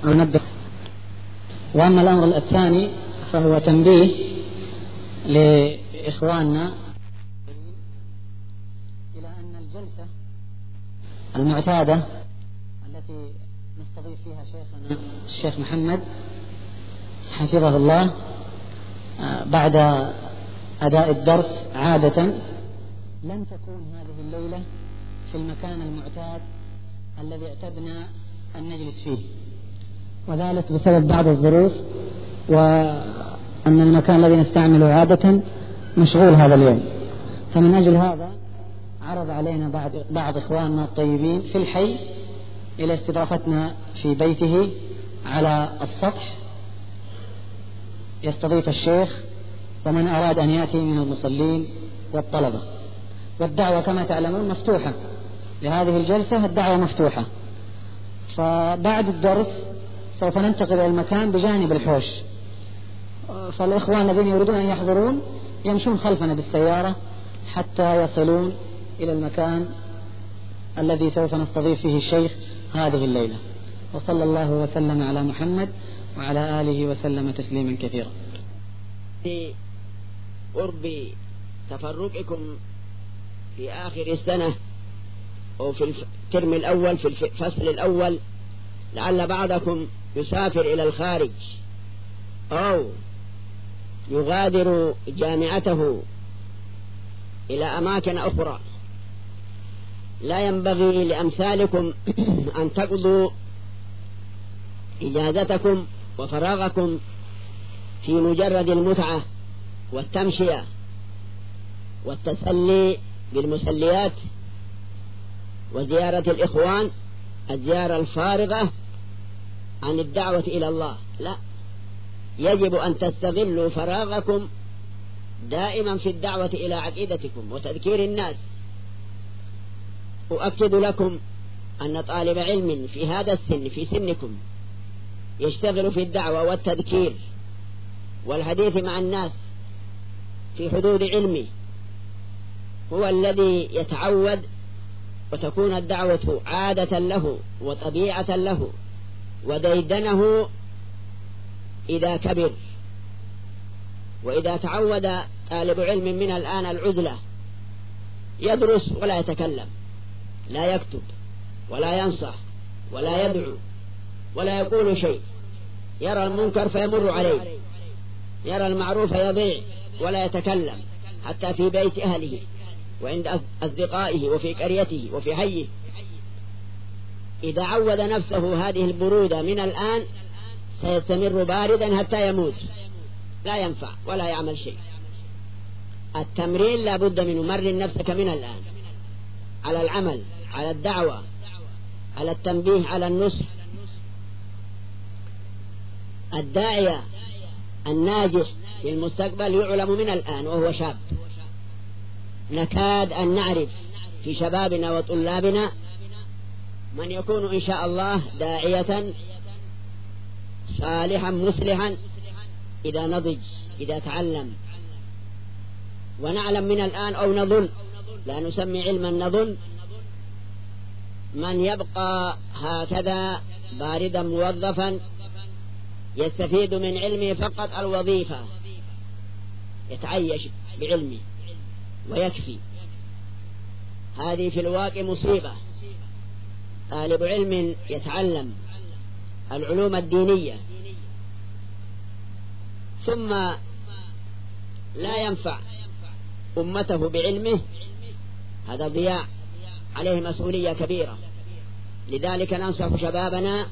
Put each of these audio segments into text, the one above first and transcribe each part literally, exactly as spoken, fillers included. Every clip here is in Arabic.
أو نبدأ. وأما الأمر الثاني فهو تنبيه لإخواننا إلى أن الجلسة المعتادة التي نستضيف فيها شيخنا الشيخ محمد حفظه الله بعد أداء الدرس عادة لن تكون هذه الليلة في المكان المعتاد الذي اعتدنا أن نجلس فيه، وذلك بسبب بعض الظروف، وأن المكان الذي نستعمله عادة مشغول هذا اليوم. فمن أجل هذا عرض علينا بعض, بعض إخواننا الطيبين في الحي إلى استضافتنا في بيته على السطح يستضيف الشيخ ومن أراد أن يأتي من المصلين والطلبة. والدعوة كما تعلمون مفتوحة لهذه الجلسة، الدعوة مفتوحة. فبعد الدرس سوف ننتقل إلى المكان بجانب الحوش، فالإخوان الذين يريدون أن يحضرون يمشون خلفنا بالسيارة حتى يصلون إلى المكان الذي سوف نستضيف فيه الشيخ هذه الليلة. وصلى الله وسلم على محمد وعلى آله وسلم تسليما كثيرا. في قرب تفرقكم في آخر السنة أو في الترم الأول في الفصل الأول، لعل بعضكم يسافر إلى الخارج أو يغادر جامعته إلى أماكن أخرى، لا ينبغي لأمثالكم أن تقضوا إجازتكم وفراغكم في مجرد المتعة والتمشية والتسلي بالمسليات وزيارة الإخوان، الزيارة الفارغة عن الدعوة إلى الله. لا، يجب أن تستغلوا فراغكم دائما في الدعوة إلى عقيدتكم وتذكير الناس. أؤكد لكم أن طالب علم في هذا السن في سنكم يشتغل في الدعوة والتذكير والحديث مع الناس في حدود علمه هو الذي يتعود وتكون الدعوة عادة له وطبيعة له وديدنه إذا كبر. وإذا تعود طالب علم من الآن العزلة يدرس ولا يتكلم، لا يكتب ولا ينصح ولا يدعو ولا يقول شيء، يرى المنكر فيمر عليه، يرى المعروف يضيع ولا يتكلم حتى في بيت أهله وعند أصدقائه وفي قريته وفي حيه. إذا عود نفسه هذه البرودة من الآن سيستمر باردا حتى يموت، لا ينفع ولا يعمل شيء. التمرين لا بد منه، مرن نفسك من الآن على العمل، على الدعوة، على التنبيه، على النصح. الداعية الناجح في المستقبل يعلم من الآن وهو شاب. نكاد أن نعرف في شبابنا وطلابنا من يكون إن شاء الله داعية صالحا مصلحا إذا نضج، إذا تعلم. ونعلم من الآن أو نظن، لا نسمي علما نظن، من يبقى هكذا باردا موظفا يستفيد من علمه فقط الوظيفة، يتعيش بعلمه ويكفي. هذه في الواقع مصيبة. طالب علم يتعلم العلوم الدينية ثم لا ينفع أمته بعلمه، هذا ضياع، عليه مسؤولية كبيرة. لذلك ننصح شبابنا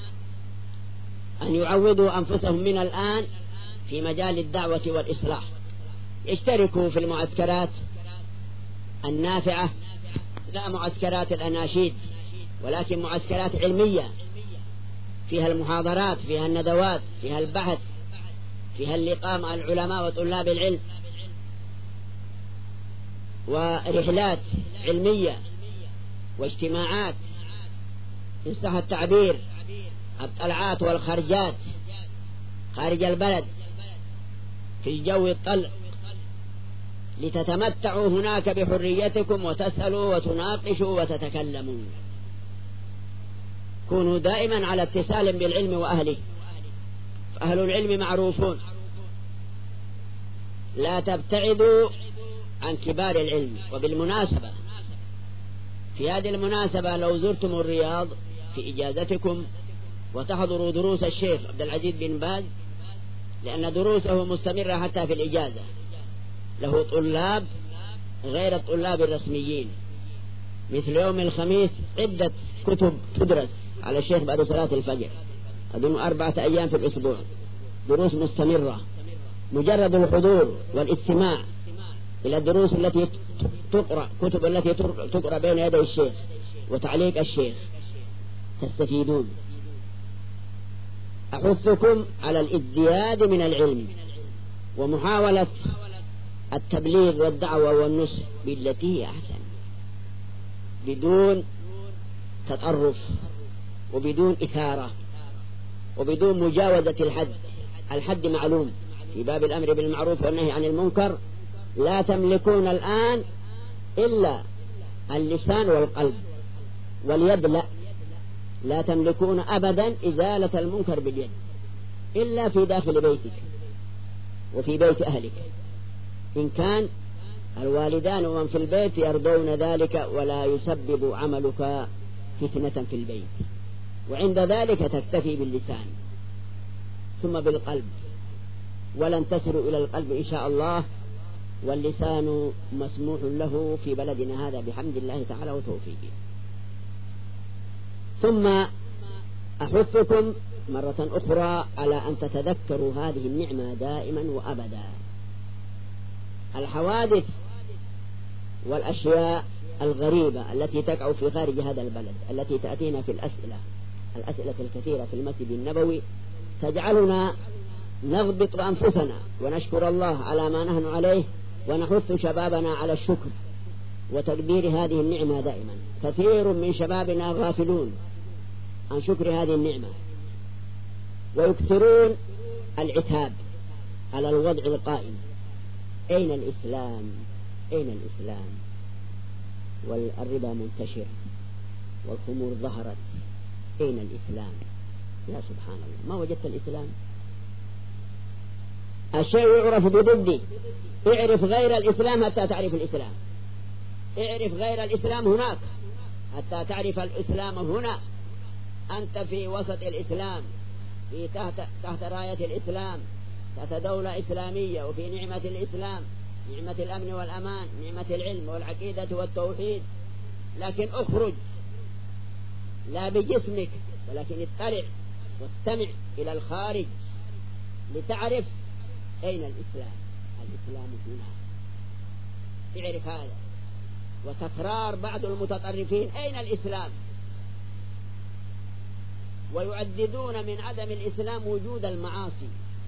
أن يعودوا أنفسهم من الآن في مجال الدعوة والإصلاح، يشتركوا في المعسكرات النافعة، لا معسكرات الأناشيد ولكن معسكرات علمية فيها المحاضرات، فيها الندوات، فيها البحث، فيها اللقاء مع العلماء وطلاب العلم، ورحلات علمية واجتماعات إن صح التعبير، الطلعات والخرجات خارج البلد في الجو الطلق، لتتمتعوا هناك بحريتكم وتسألوا وتناقشوا وتتكلموا. كونوا دائما على اتصال بالعلم وأهله، فأهل العلم معروفون. لا تبتعدوا عن كبار العلم. وبالمناسبة في هذه المناسبة لو زرتم الرياض في إجازتكم وتحضروا دروس الشيخ عبد العزيز بن باز، لأن دروسه مستمرة حتى في الإجازة، له طلاب غير الطلاب الرسميين. مثل يوم الخميس عدة كتب تدرس على الشيخ بعد صلاة الفجر، أظن أربعة أيام في الأسبوع، دروس مستمرة. مجرد الحضور والاستماع إلى الدروس التي تقرأ، كتب التي تقرأ بين يدي الشيخ وتعليق الشيخ تستفيدون. أحثكم على الازدياد من العلم ومحاولة التبليغ والدعوة والنصح بالتي هي أحسن، بدون تطرف وبدون إثارة وبدون مجاوزة الحد. الحد معلوم في باب الأمر بالمعروف والنهي عن المنكر. لا تملكون الآن إلا اللسان والقلب واليد، لا لا تملكون أبدا إزالة المنكر باليد إلا في داخل بيتك وفي بيت أهلك، إن كان الوالدان ومن في البيت يرضون ذلك ولا يسبب عملك فتنة في البيت. وعند ذلك تكتفي باللسان ثم بالقلب، ولن تصلوا إلى القلب إن شاء الله، واللسان مسموح له في بلدنا هذا بحمد الله تعالى وتوفيقه. ثم أحثكم مرة أخرى على أن تتذكروا هذه النعمة دائما وأبدا. الحوادث والأشياء الغريبة التي تقع في خارج هذا البلد، التي تأتينا في الأسئلة الأسئلة الكثيرة في المسجد النبوي، تجعلنا نضبط أنفسنا ونشكر الله على ما نحن عليه، ونحث شبابنا على الشكر وتقدير هذه النعمة دائما. كثير من شبابنا غافلون عن شكر هذه النعمة، ويكثرون العتاب على الوضع القائم. أين الإسلام؟ أين الإسلام؟ والربا منتشر والخمور ظهرت، أين الإسلام؟ يا سبحان الله، ما وجدت الإسلام؟ الشيء يعرف بضده. اعرف غير الإسلام حتى تعرف الإسلام، اعرف غير الإسلام هناك حتى تعرف الإسلام هنا. أنت في وسط الإسلام، في تحت, تحت راية الإسلام، تحت دولة إسلامية، وفي نعمة الإسلام، نعمة الأمن والأمان، نعمة العلم والعقيدة والتوحيد. لكن اخرج لا بجسمك ولكن اطلع واستمع إلى الخارج لتعرف أين الإسلام. الإسلام هنا، اعرف هذا. وتكرار بعض المتطرفين أين الإسلام، ويعددون من عدم الإسلام وجود المعاصي،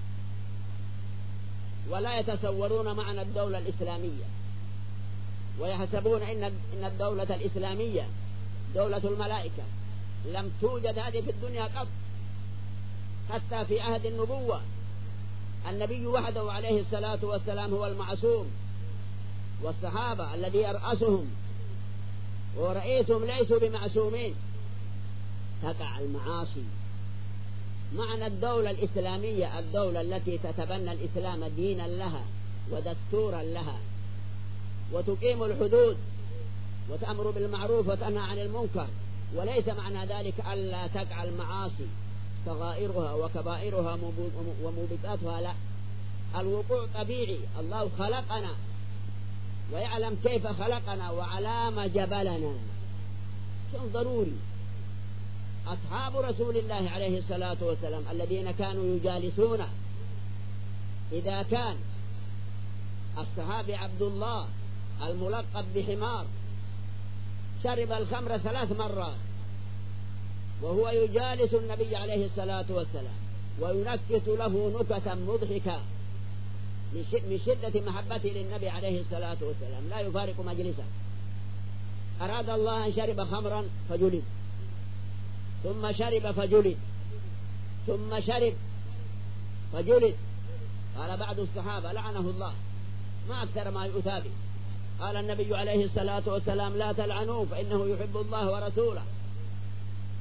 ولا يتصورون معنى الدولة الإسلامية، ويحسبون إن إن الدولة الإسلامية دولة الملائكة. لم توجد هذه في الدنيا قط، حتى في عهد النبوة النبي وحده عليه الصلاة والسلام هو المعصوم، والصحابة الذي يرأسهم ورئيسهم ليسوا بمعصومين. تقع المعاصي. معنى الدولة الإسلامية الدولة التي تتبنى الإسلام دينا لها ودستورا لها، وتقيم الحدود وتأمر بالمعروف وتنهى عن المنكر. وليس معنى ذلك ألا تقع المعاصي صغائرها وكبائرها وموبقاتها، لا، الوقوع طبيعي. الله خلقنا ويعلم كيف خلقنا وعلى ما جبلنا، شيء ضروري. أصحاب رسول الله عليه الصلاة والسلام الذين كانوا يجالسون، إذا كان الصحابي عبد الله الملقب بحمار شرب الخمر ثلاث مرات وهو يجالس النبي عليه الصلاة والسلام وينكت له نكتا مضحكة من شدة محبته للنبي عليه الصلاة والسلام، لا يفارق مجلسه. أراد الله أن شرب خمرا فجلد، ثم شرب فجلد، ثم شرب فجلد. قال بعض الصحابة لعنه الله ما أكثر ما يؤتى به. قال النبي عليه الصلاة والسلام لا تلعنوه فإنه يحب الله ورسوله.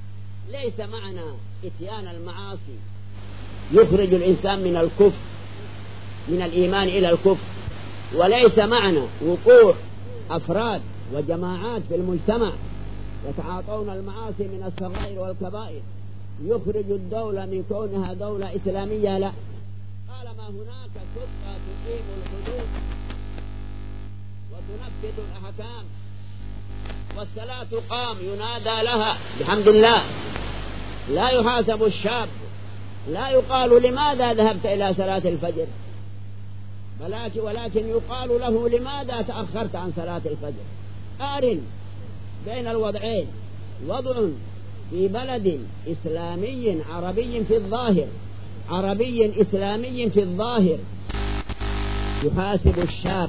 ليس معنى إتيان المعاصي يخرج الإنسان من الكفر من الإيمان إلى الكفر، وليس معنى وقوع أفراد وجماعات في المجتمع يتعاطون المعاصي من الصغائر والكبائر يخرج الدولة من كونها دولة إسلامية. لا، طالما هناك سلطة تقيم الحدود وتنفذ الأحكام والصلاة تقام ينادى لها بحمد الله، لا يحاسب الشاب، لا يقال لماذا ذهبت إلى صلاة الفجر، ولكن يقال له لماذا تأخرت عن صلاة الفجر. قارن بين الوضعين، وضع في بلد إسلامي عربي في الظاهر عربي إسلامي في الظاهر يحاسب الشاب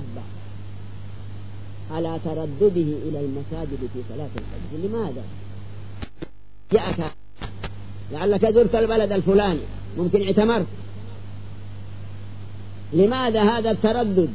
على تردده إلى المساجد في صلاة الفجر. لماذا؟ جاءك لعلك زرت البلد الفلاني، ممكن اعتمرت، لماذا هذا التردد؟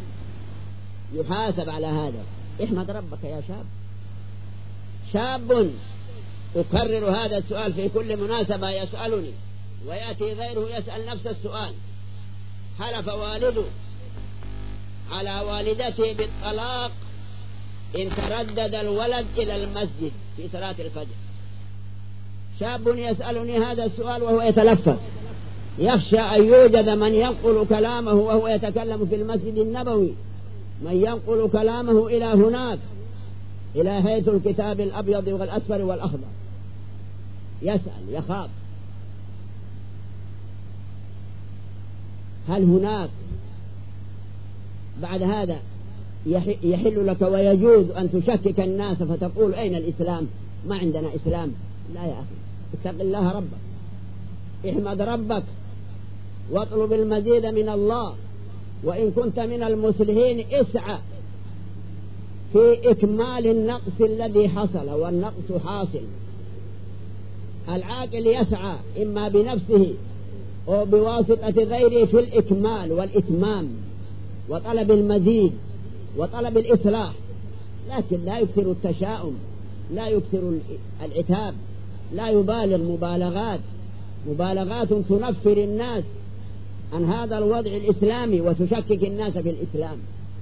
يحاسب على هذا. احمد ربك يا شاب. شاب أكرر هذا السؤال في كل مناسبة يسألني ويأتي غيره يسأل نفس السؤال. حلف والده على والدته بالطلاق إن تردد الولد إلى المسجد في صلاة الفجر. شاب يسألني هذا السؤال وهو يتلفظ، يخشى أن يوجد من ينقل كلامه وهو يتكلم في المسجد النبوي، من ينقل كلامه إلى هناك، إلى هيئة الكتاب الأبيض والأصفر والأخضر. يسأل يخاف هل هناك بعد هذا يحل لك ويجوز أن تشكك الناس فتقول أين الإسلام؟ ما عندنا إسلام. لا يا أخي، اتق الله ربك، احمد ربك واطلب المزيد من الله، وإن كنت من المصلحين اسعى في إكمال النقص الذي حصل، والنقص حاصل. العاقل يسعى إما بنفسه أو بواسطة غيره في الإكمال والإتمام وطلب المزيد وطلب الإصلاح، لكن لا يكثر التشاؤم، لا يكثر العتاب، لا يبالغ مبالغات مبالغات تنفر الناس عن هذا الوضع الإسلامي وتشكك الناس في الإسلام.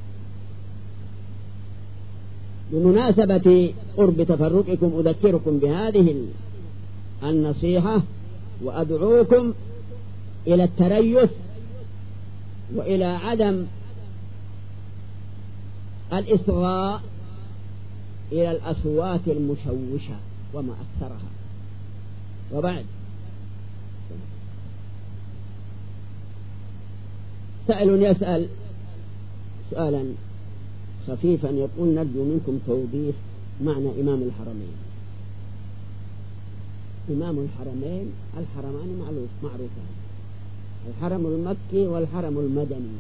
بمناسبة قرب تفرقكم أذكركم بهذه النصيحة وأدعوكم إلى التريث وإلى عدم الإصغاء إلى الأصوات المشوشة وما أكثرها. وبعد، سائل يسأل سؤالا خفيفا يقول: نرجو منكم توضيح معنى إمام الحرمين. إمام الحرمين، الحرمان معروفان، الحرم المكي والحرم المدني.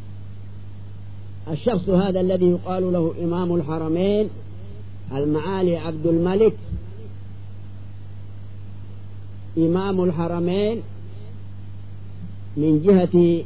الشخص هذا الذي يقال له إمام الحرمين المعالي عبد الملك إمام الحرمين من جهة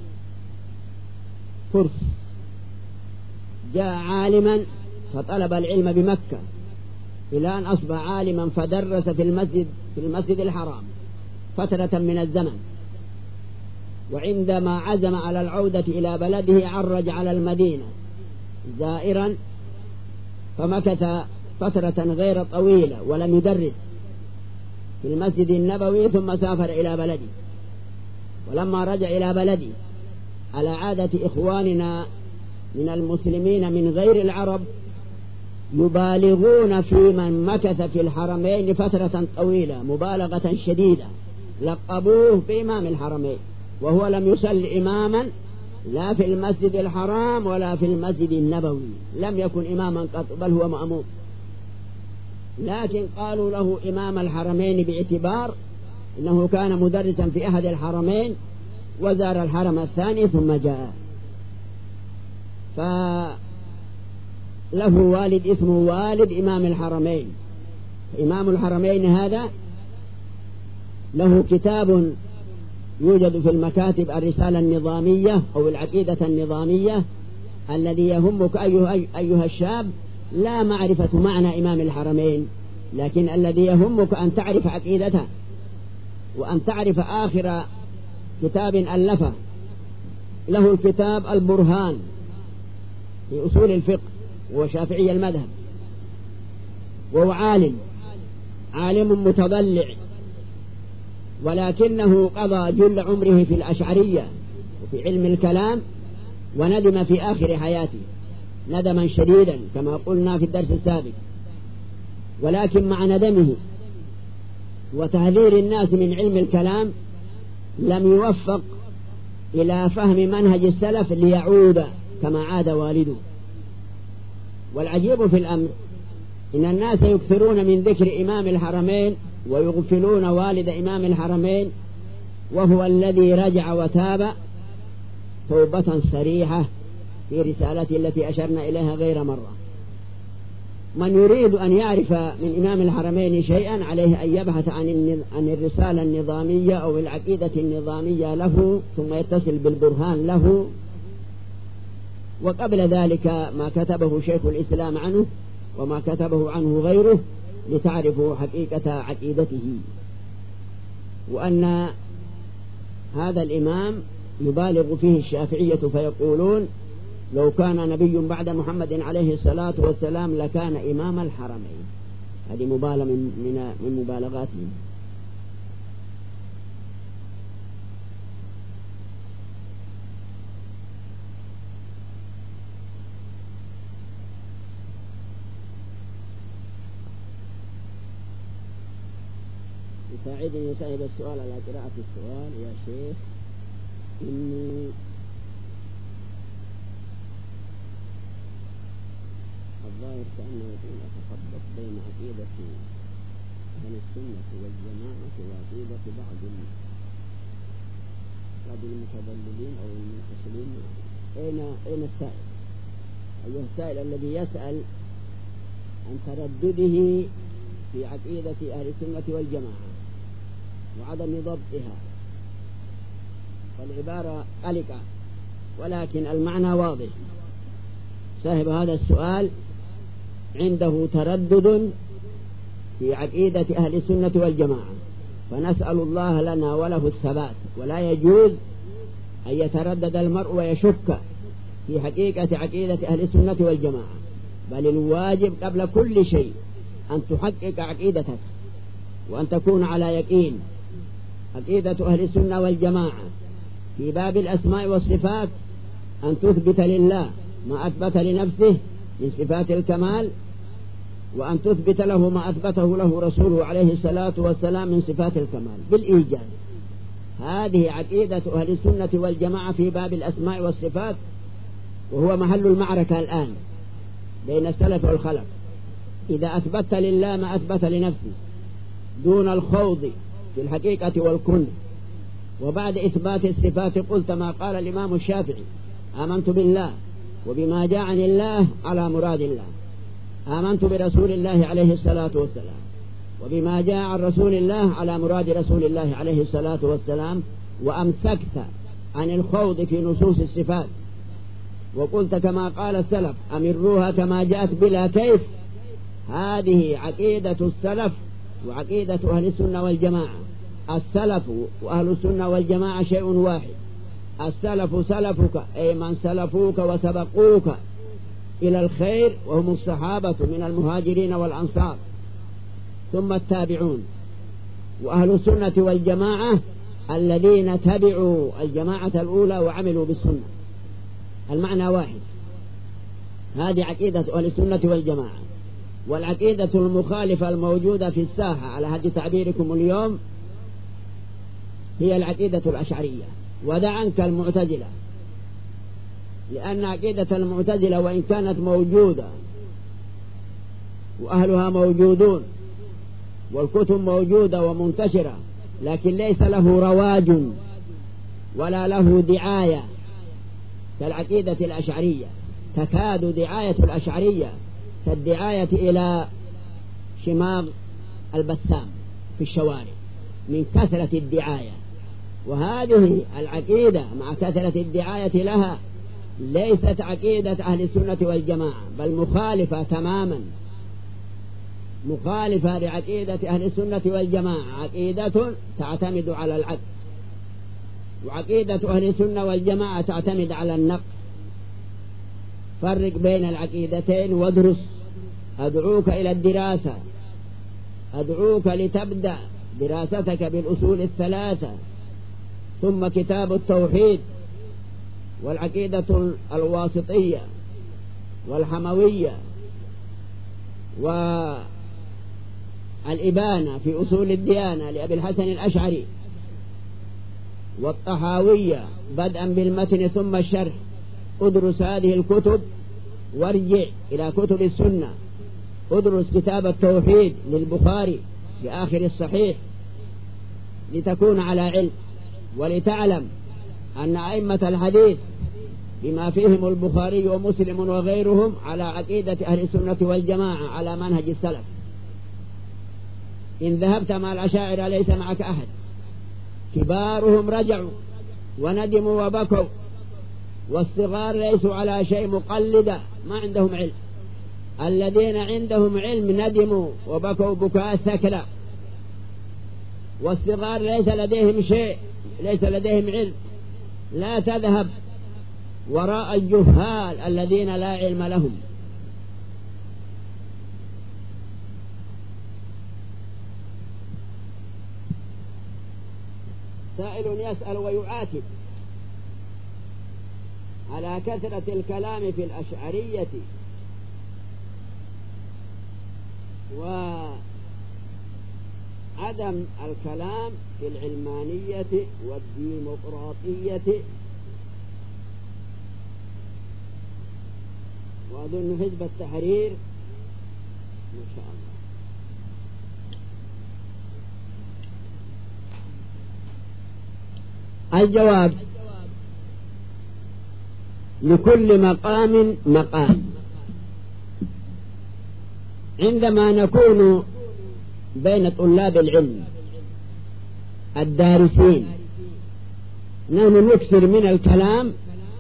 فرس، جاء عالما فطلب العلم بمكة إلى أن أصبح عالما فدرس في المسجد في المسجد الحرام فترة من الزمن، وعندما عزم على العودة إلى بلده عرج على المدينة زائرا فمكث فترة غير طويلة ولم يدرس في المسجد النبوي، ثم سافر إلى بلده. ولما رجع إلى بلده على عادة إخواننا من المسلمين من غير العرب يبالغون في من مكث في الحرمين فترة طويلة مبالغة شديدة، لقبوه بإمام الحرمين، وهو لم يصل إماما لا في المسجد الحرام ولا في المسجد النبوي، لم يكن إماما قط، بل هو مأموم. لكن قالوا له إمام الحرمين باعتبار إنه كان مدرسا في أحد الحرمين وزار الحرم الثاني ثم جاء. فله والد اسمه والد إمام الحرمين. إمام الحرمين هذا له كتاب يوجد في المكاتب الرسالة النظامية أو العقيدة النظامية، الذي يهمك أيها, أيها الشاب لا معرفة معنى إمام الحرمين لكن الذي يهمك أن تعرف عقيدته، وأن تعرف آخر كتاب ألفه له الكتاب البرهان في أصول الفقه، وشافعي المذهب، وهو عالم عالم متضلع، ولكنه قضى جل عمره في الأشعرية وفي علم الكلام، وندم في آخر حياته ندما شديدا كما قلنا في الدرس السابق. ولكن مع ندمه وتهذير الناس من علم الكلام لم يوفق إلى فهم منهج السلف ليعود كما عاد والده. والعجيب في الأمر إن الناس يكثرون من ذكر إمام الحرمين ويغفلون والد إمام الحرمين، وهو الذي رجع وتاب توبة صريحة في رسالته التي أشرنا إليها غير مرة. من يريد أن يعرف من إمام الحرمين شيئا عليه أن يبحث عن الرسالة النظامية أو العقيدة النظامية له، ثم يتصل بالبرهان له، وقبل ذلك ما كتبه شيخ الإسلام عنه وما كتبه عنه غيره لتعرفوا حقيقة عقيدته. وأن هذا الإمام يبالغ فيه الشافعية فيقولون لو كان نبي بعد محمد عليه الصلاة والسلام لكان إمام الحرمين. هذه مبالغة من, من, من مبالغاتهم. يساعدني صاحب السؤال على قراءة السؤال يا شيخ، إني الظاهر كأنه يقول أتخبط بين عقيدة أهل السنة والجماعة وعقيدة بعض بعض المتضللين أو المنفصلين. أين أين السائل؟ أيها السائل الذي يسأل عن تردده في عقيدة أهل السنة والجماعة وعدم ضبطها، والعبارة قلقة ولكن المعنى واضح. صاحب هذا السؤال عنده تردد في عقيدة أهل السنة والجماعة، فنسأل الله لنا وله الثبات. ولا يجوز أن يتردد المرء ويشك في حقيقة عقيدة أهل السنة والجماعة، بل الواجب قبل كل شيء أن تحقق عقيدتك وأن تكون على يقين. عقيدة أهل السنة والجماعة في باب الأسماء والصفات أن تثبت لله ما أثبت لنفسه من صفات الكمال، وأن تثبت له ما أثبته له رسوله عليه الصلاة والسلام من صفات الكمال بالإيجاز. هذه عقيدة أهل السنة والجماعة في باب الأسماء والصفات، وهو محل المعركة الآن بين السلف والخلف. إذا أثبت لله ما أثبت لنفسه دون الخوض في الحقيقة والكن، وبعد إثبات الصفات قلت ما قال الإمام الشافعي: آمنت بالله وبما جاء عن الله على مراد الله، آمنت برسول الله عليه الصلاة والسلام وبما جاء عن رسول الله على مراد رسول الله عليه الصلاة والسلام، وأمسكت عن الخوض في نصوص الصفات، وقلت كما قال السلف: أمروها كما جاءت بلا كيف. هذه عقيدة السلف وعقيدة أهل السنة والجماعة. السلف وأهل السنة والجماعة شيء واحد. السلف سلفك أي من سلفوك وسبقوك إلى الخير، وهم الصحابة من المهاجرين والأنصار ثم التابعون. وأهل السنة والجماعة الذين تبعوا الجماعة الأولى وعملوا بالسنة. المعنى واحد. هذه عقيدة أهل السنة والجماعة. والعقيدة المخالفة الموجودة في الساحة على هذه تعبيركم اليوم هي العقيدة الأشعرية. ودع عنك المعتزلة، لأن عقيدة المعتزلة وإن كانت موجودة وأهلها موجودون والكتب موجودة ومنتشرة، لكن ليس له رواج ولا له دعاية كالعقيدة الأشعرية. تكاد دعاية الأشعرية كالدعاية إلى شماغ البسام في الشوارع من كثرة الدعاية. وهذه العقيدة مع كثرة الدعاية لها ليست عقيدة أهل السنة والجماعة، بل مخالفة تماما مخالفة لعقيدة أهل السنة والجماعة، عقيدة تعتمد على العدل، وعقيدة أهل السنة والجماعة تعتمد على النقل. فرق بين العقيدتين وادرس. أدعوك إلى الدراسة، أدعوك لتبدأ دراستك بالأصول الثلاثة، ثم كتاب التوحيد، والعقيدة الواسطية، والحموية، والإبانة في أصول الديانة لأبي الحسن الأشعري، والطحاوية بدءا بالمتن ثم الشرح. ادرس هذه الكتب وارجع إلى كتب السنة. ادرس كتاب التوحيد للبخاري في آخر الصحيح لتكون على علم، ولتعلم أن أئمة الحديث بما فيهم البخاري ومسلم وغيرهم على عقيدة أهل السنة والجماعة على منهج السلف. إن ذهبت مع الأشاعرة ليس معك أحد، كبارهم رجعوا وندموا وبكوا، والصغار ليسوا على شيء، مقلدة ما عندهم علم. الذين عندهم علم ندموا وبكوا بكاء الثكلى، والصغار ليس لديهم شيء، ليس لديهم علم. لا تذهب وراء الجهال الذين لا علم لهم. سائل يسأل ويعاتب على كثرة الكلام في الأشعرية وعدم الكلام في العلمانية والديمقراطية، وأظن حزب التحرير ما شاء الله. الجواب: لكل مقام مقام. عندما نكون بين طلاب العلم الدارسين نحن نكثر من الكلام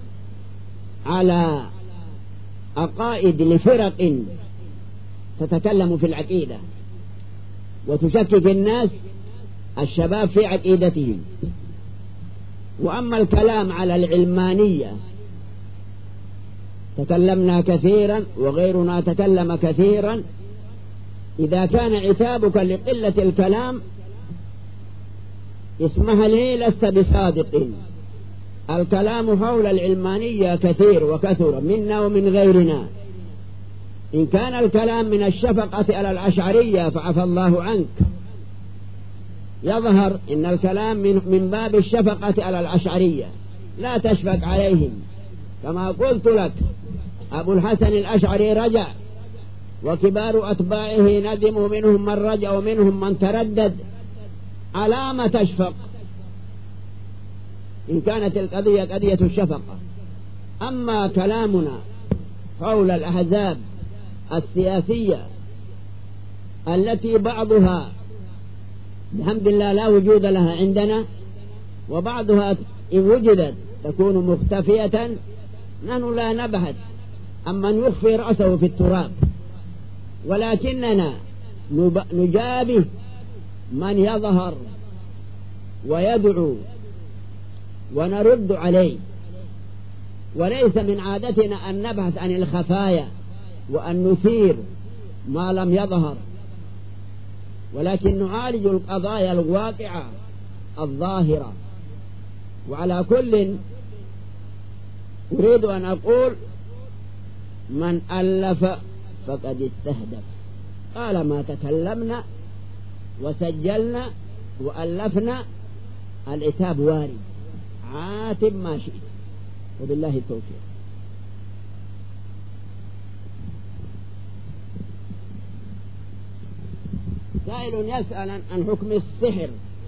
على عقائد لفرق تتكلم في العقيدة وتشكك الناس الشباب في عقيدتهم. وأما الكلام على العلمانية تكلمنا كثيرا وغيرنا تكلم كثيرا. إذا كان عتابك لقلة الكلام اسمح لي لست بصادق. الكلام حول العلمانية كثير وكثر منا ومن غيرنا. إن كان الكلام من الشفقة على الأشعرية فعفى الله عنك، يظهر إن الكلام من, من باب الشفقة على الأشعرية، لا تشفق عليهم. كما قلت لك أبو الحسن الأشعري رجع، وكبار أتباعه ندموا، منهم من رجع ومنهم من تردد. على ما تشفق إن كانت القضية قضية الشفقة. أما كلامنا حول الأحزاب السياسية التي بعضها بحمد الله لا وجود لها عندنا، وبعضها إن وجدت تكون مختفية، نحن لا نبحث عن من يخفي رأسه في التراب، ولكننا نجابه من يظهر ويدعو ونرد عليه. وليس من عادتنا أن نبحث عن الخفايا وأن نثير ما لم يظهر، ولكن نعالج القضايا الواقعة الظاهرة. وعلى كل أريد أن أقول: من ألف فقد استهدف. قال ما تكلمنا وسجلنا وألفنا، العتاب وارد، عاتب ما شئت، وبالله التوفيق. سائل يسأل عن حكم السحر.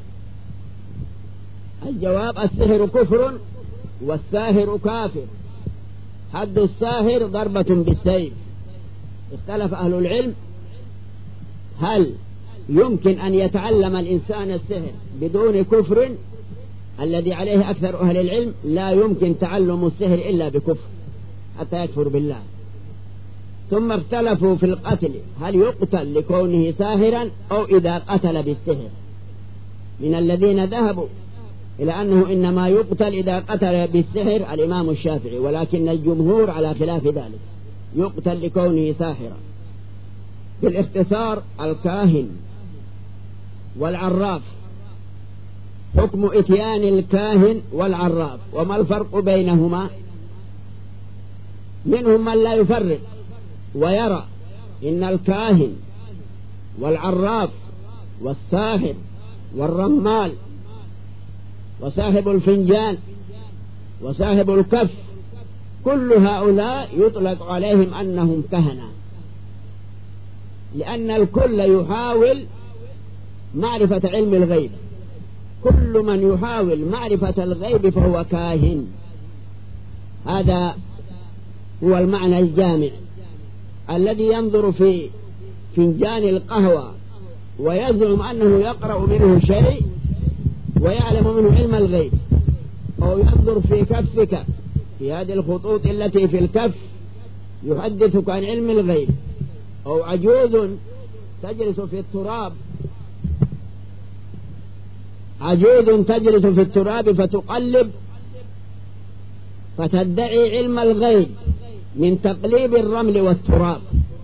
الجواب: السحر كفر والساهر كافر. حد الساهر ضربة بالسيف. اختلف أهل العلم هل يمكن أن يتعلم الإنسان السحر بدون كفر. الذي عليه أكثر أهل العلم لا يمكن تعلم السحر إلا بكفر حتى يكفر بالله. ثم اختلفوا في القتل، هل يقتل لكونه ساهرا أو إذا قتل بالسحر؟ من الذين ذهبوا إلى أنه إنما يقتل إذا قتل بالسحر الإمام الشافعي، ولكن الجمهور على خلاف ذلك، يقتل لكونه ساحرا. بالاختصار الكاهن والعراف، حكم إتيان الكاهن والعراف، وما الفرق بينهما؟ منهم من لا يفرق ويرى إن الكاهن والعراف والساحر والرمال وصاحب الفنجان وصاحب الكف كل هؤلاء يطلق عليهم أنهم كهنة، لأن الكل يحاول معرفة علم الغيب، كل من يحاول معرفة الغيب فهو كاهن. هذا هو المعنى الجامع. الذي ينظر في فنجان القهوة ويزعم أنه يقرأ منه شيء ويعلم منه علم الغيب، أو ينظر في كفك في هذه الخطوط التي في الكف يحدثك عن علم الغيب، أو عجوز تجلس في التراب عجوز تجلس في التراب فتقلب فتدعي علم الغيب من تقليب الرمل والتراب.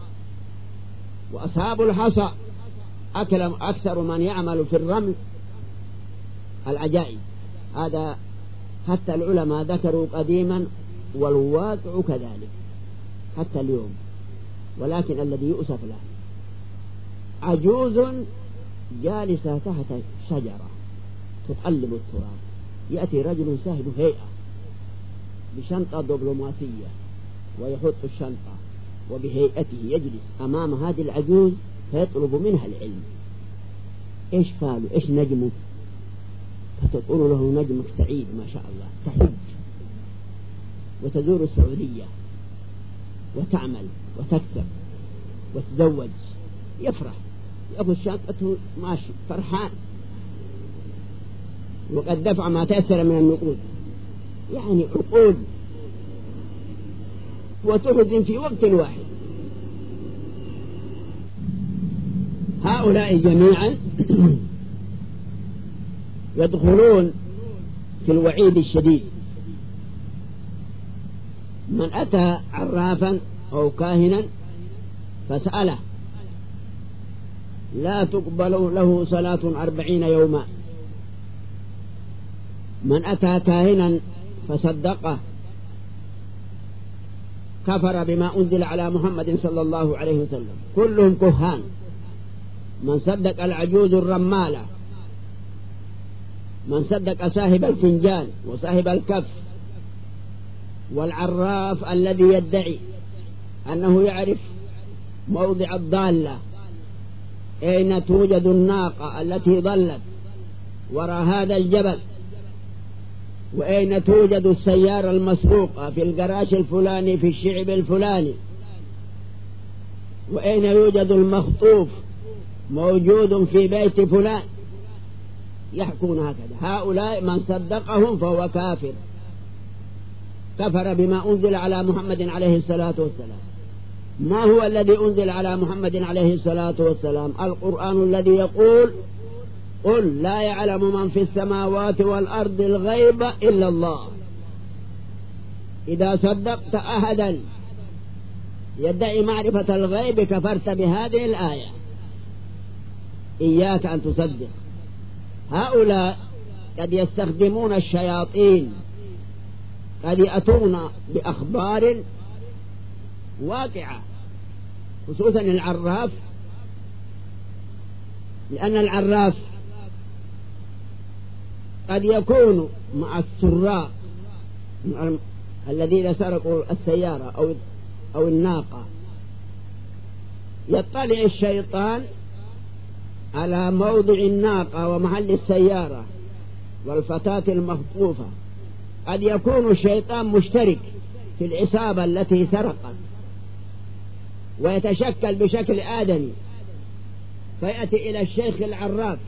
وأصحاب الحصى أكثر من يعمل في الرمل العجائب. هذا حتى العلماء ذكروا قديما، والواقع كذلك حتى اليوم. ولكن الذي يؤسف له عجوز جالسة تحت شجرة تقلب التراب، يأتي رجل صاحب هيئة بشنطة دبلوماسية ويحط الشنطة وبهيئته يجلس أمام هذه العجوز فيطلب منها العلم. إيش فعله؟ إيش نجمه؟ فتقول له نجمك سعيد ما شاء الله، تحج وتزور السعودية وتعمل وتكسب وتزوج. يفرح، يأخذ شنطته ماشي فرحان، وقد دفع ما تأثر من النقود. يعني عقود وتحزن في وقت واحد. هؤلاء جميعا يدخلون في الوعيد الشديد. من أتى عرافا أو كاهنا فسأله لا تقبل له صلاة أربعين يوما. من أتى كاهنا فصدقه كفر بما أنزل على محمد صلى الله عليه وسلم. كلهم كهان. من صدق العجوز الرمالة، من صدق صاحب الفنجان وصاحب الكف والعراف الذي يدعي أنه يعرف موضع الضالة، أين توجد الناقة التي ضلت وراء هذا الجبل، وأين توجد السيارة المسروقة في الجراج الفلاني في الشعب الفلاني، وأين يوجد المخطوف موجود في بيت فلان. يحكون هكذا. هؤلاء من صدقهم فهو كافر، كفر بما أنزل على محمد عليه الصلاة والسلام. ما هو الذي أنزل على محمد عليه الصلاة والسلام؟ القرآن الذي يقول قل لا يعلم من في السماوات والأرض الغيب إلا الله. إذا صدقت أحدا يدعي معرفة الغيب كفرت بهذه الآية. إياك أن تصدق. هؤلاء قد يستخدمون الشياطين، قد يأتون بأخبار واقعة، خصوصا العراف، لأن العراف قد يكون مع السراق الذين سرقوا السيارة أو أو الناقة. يطلع الشيطان على موضع الناقة ومحل السيارة والفتاة المخطوفة. قد يكون الشيطان مشترك في العصابة التي سرقت ويتشكل بشكل آدمي، فيأتي إلى الشيخ العراف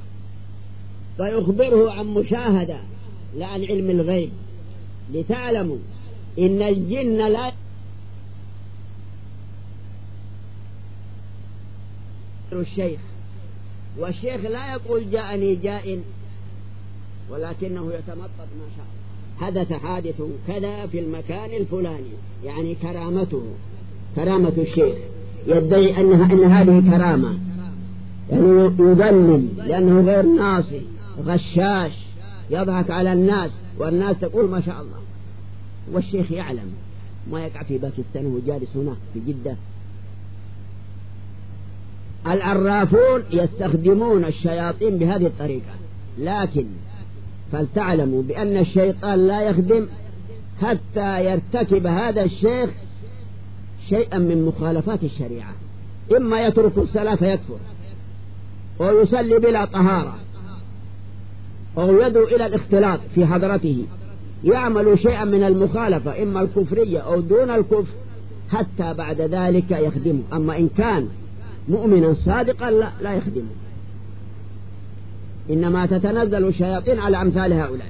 فيخبره عن مشاهدة لا عن علم الغيب، لتعلموا إن الجن لا الشيخ، والشيخ لا يقول جاءني جاء، ولكنه يتمطط ما شاء الله، حدث حادث كذا في المكان الفلاني، يعني كرامته كرامة الشيخ، يدعي أنها أن هذه كرامة، يعني يذلل لأنه غير ناصح غشاش يضحك على الناس، والناس تقول ما شاء الله، والشيخ يعلم ما يقع في باكستان وهو جالس هنا في جدة. العرافون يستخدمون الشياطين بهذه الطريقة، لكن فلتعلموا بأن الشيطان لا يخدم حتى يرتكب هذا الشيخ شيئا من مخالفات الشريعة، إما يترك الصلاة فيكفر، أو يصلي بلا طهارة، أو يدعو إلى الاختلاط في حضرته، يعمل شيئا من المخالفة إما الكفرية أو دون الكفر، حتى بعد ذلك يخدمه. أما إن كان مؤمنا صادقا لا, لا يخدمه، إنما تتنزل الشياطين على أمثال هؤلاء.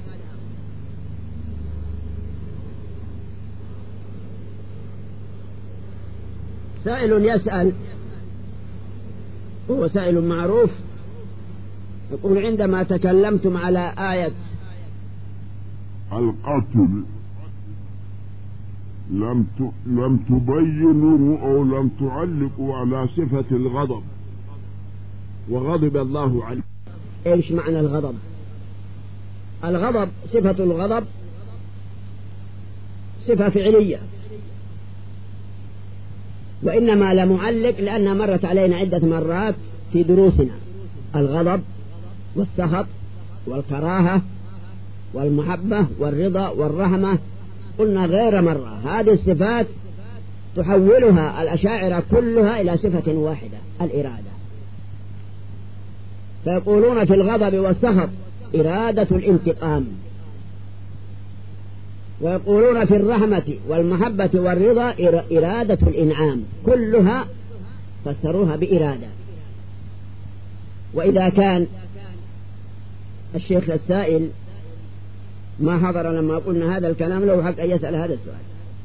سائل يسأل، هو سائل معروف، يقول عندما تكلمتم على آية القتل لم لم تبينوا أو لم تعلقوا على صفة الغضب، وغضب الله عليه. إيش معنى الغضب؟ الغضب صفة الغضب صفة فعلية، وإنما لمعلق لأنها مرت علينا عدة مرات في دروسنا، الغضب والسخط والكراهة والمحبة والرضا والرحمة، قلنا غير مرة هذه الصفات تحولها الأشاعرة كلها إلى صفة واحدة، الإرادة. فيقولون في الغضب والسخط إرادة الانتقام، ويقولون في الرحمة والمحبة والرضا إرادة الإنعام، كلها فسروها بإرادة. وإذا كان الشيخ السائل ما حضر لما قلنا هذا الكلام، له حق أن يسأل هذا السؤال.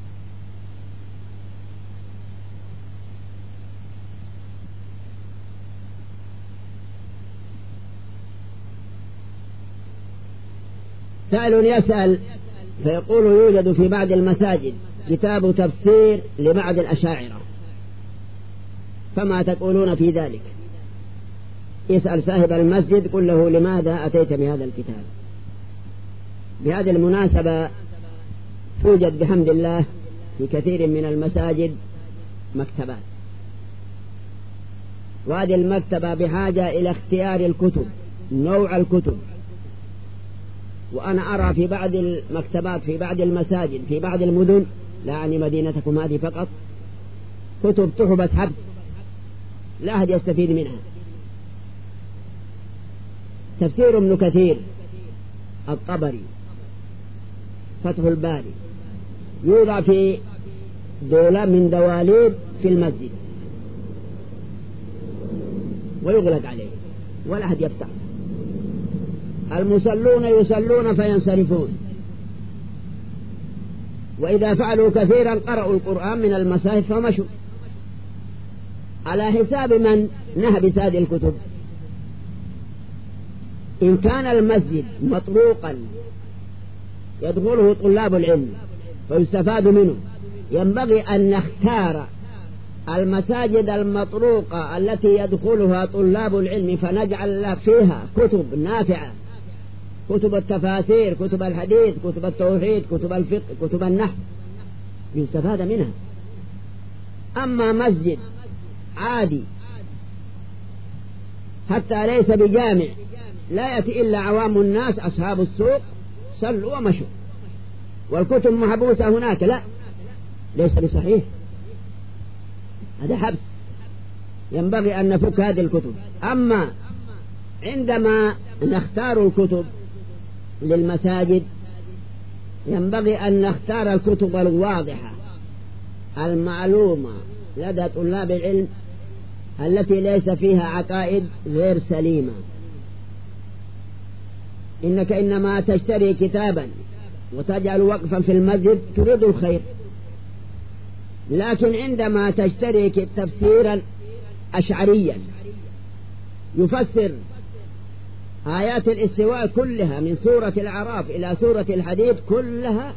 سائل يسأل فيقول يوجد في بعض المساجد كتاب تفسير لبعض الأشاعرة، فما تقولون في ذلك؟ يسأل صاحب المسجد، قل له لماذا أتيت بهذا الكتاب؟ بهذه المناسبة توجد بحمد الله في كثير من المساجد مكتبات، وهذه المكتبة بحاجة إلى اختيار الكتب، نوع الكتب. وأنا أرى في بعض المكتبات في بعض المساجد في بعض المدن، لا يعني مدينتكم هذه فقط، كتب تحبس حبس لا أحد يستفيد منها. تفسير ابن كثير، الطبري، فتح الباري، يوضع في دولاب من دواليب في المسجد ويغلق عليه ولا أحد يفتح. المصلون يصلون فينصرفون، وإذا فعلوا كثيرا قرأوا القرآن من المصاحف فمشوا. على حساب من نهبس هذه الكتب؟ إن كان المسجد مطروقا يدخله طلاب العلم ويستفاد منه، ينبغي أن نختار المساجد المطروقة التي يدخلها طلاب العلم فنجعل فيها كتب نافعة، كتب التفاسير، كتب الحديث، كتب التوحيد، كتب الفقه، كتب النحو، يستفاد منها. أما مسجد عادي حتى ليس بجامع لا يأتي إلا عوام الناس أصحاب السوق، صلوا ومشوا، والكتب محبوسة هناك، لا، ليس بصحيح، هذا حبس. ينبغي أن نفك هذه الكتب. أما عندما نختار الكتب للمساجد ينبغي أن نختار الكتب الواضحة المعلومة لدى طلاب العلم التي ليس فيها عقائد غير سليمة. إنك إنما تشتري كتابا وتجعل وقفا في المسجد تريد الخير، لكن عندما تشتري تفسيرا أشعريا يفسر آيات الاستواء كلها من سورة الأعراف إلى سورة الحديد كلها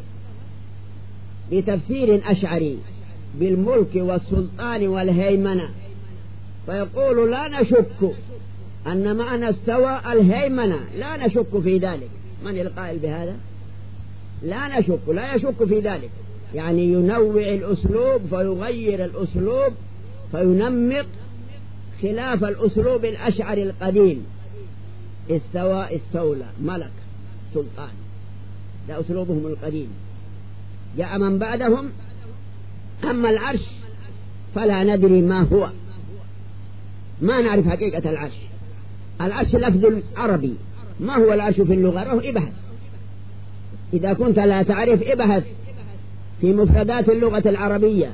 بتفسير أشعري بالملك والسلطان والهيمنة، فيقول لا نشك أن معنى استوى الهيمنة، لا نشك في ذلك. من القائل بهذا؟ لا نشك، لا يشك في ذلك، يعني ينوع الأسلوب فيغير الأسلوب فينمق خلاف الأسلوب الأشعري القديم. استوى، استولى، ملك، سلطان، ده أسلوبهم القديم. جاء من بعدهم أما العرش فلا ندري ما هو، ما نعرف حقيقة العرش. العرش لفظ عربي، ما هو العرش في اللغة؟ روح ابحث، إذا كنت لا تعرف ابحث في مفردات اللغة العربية.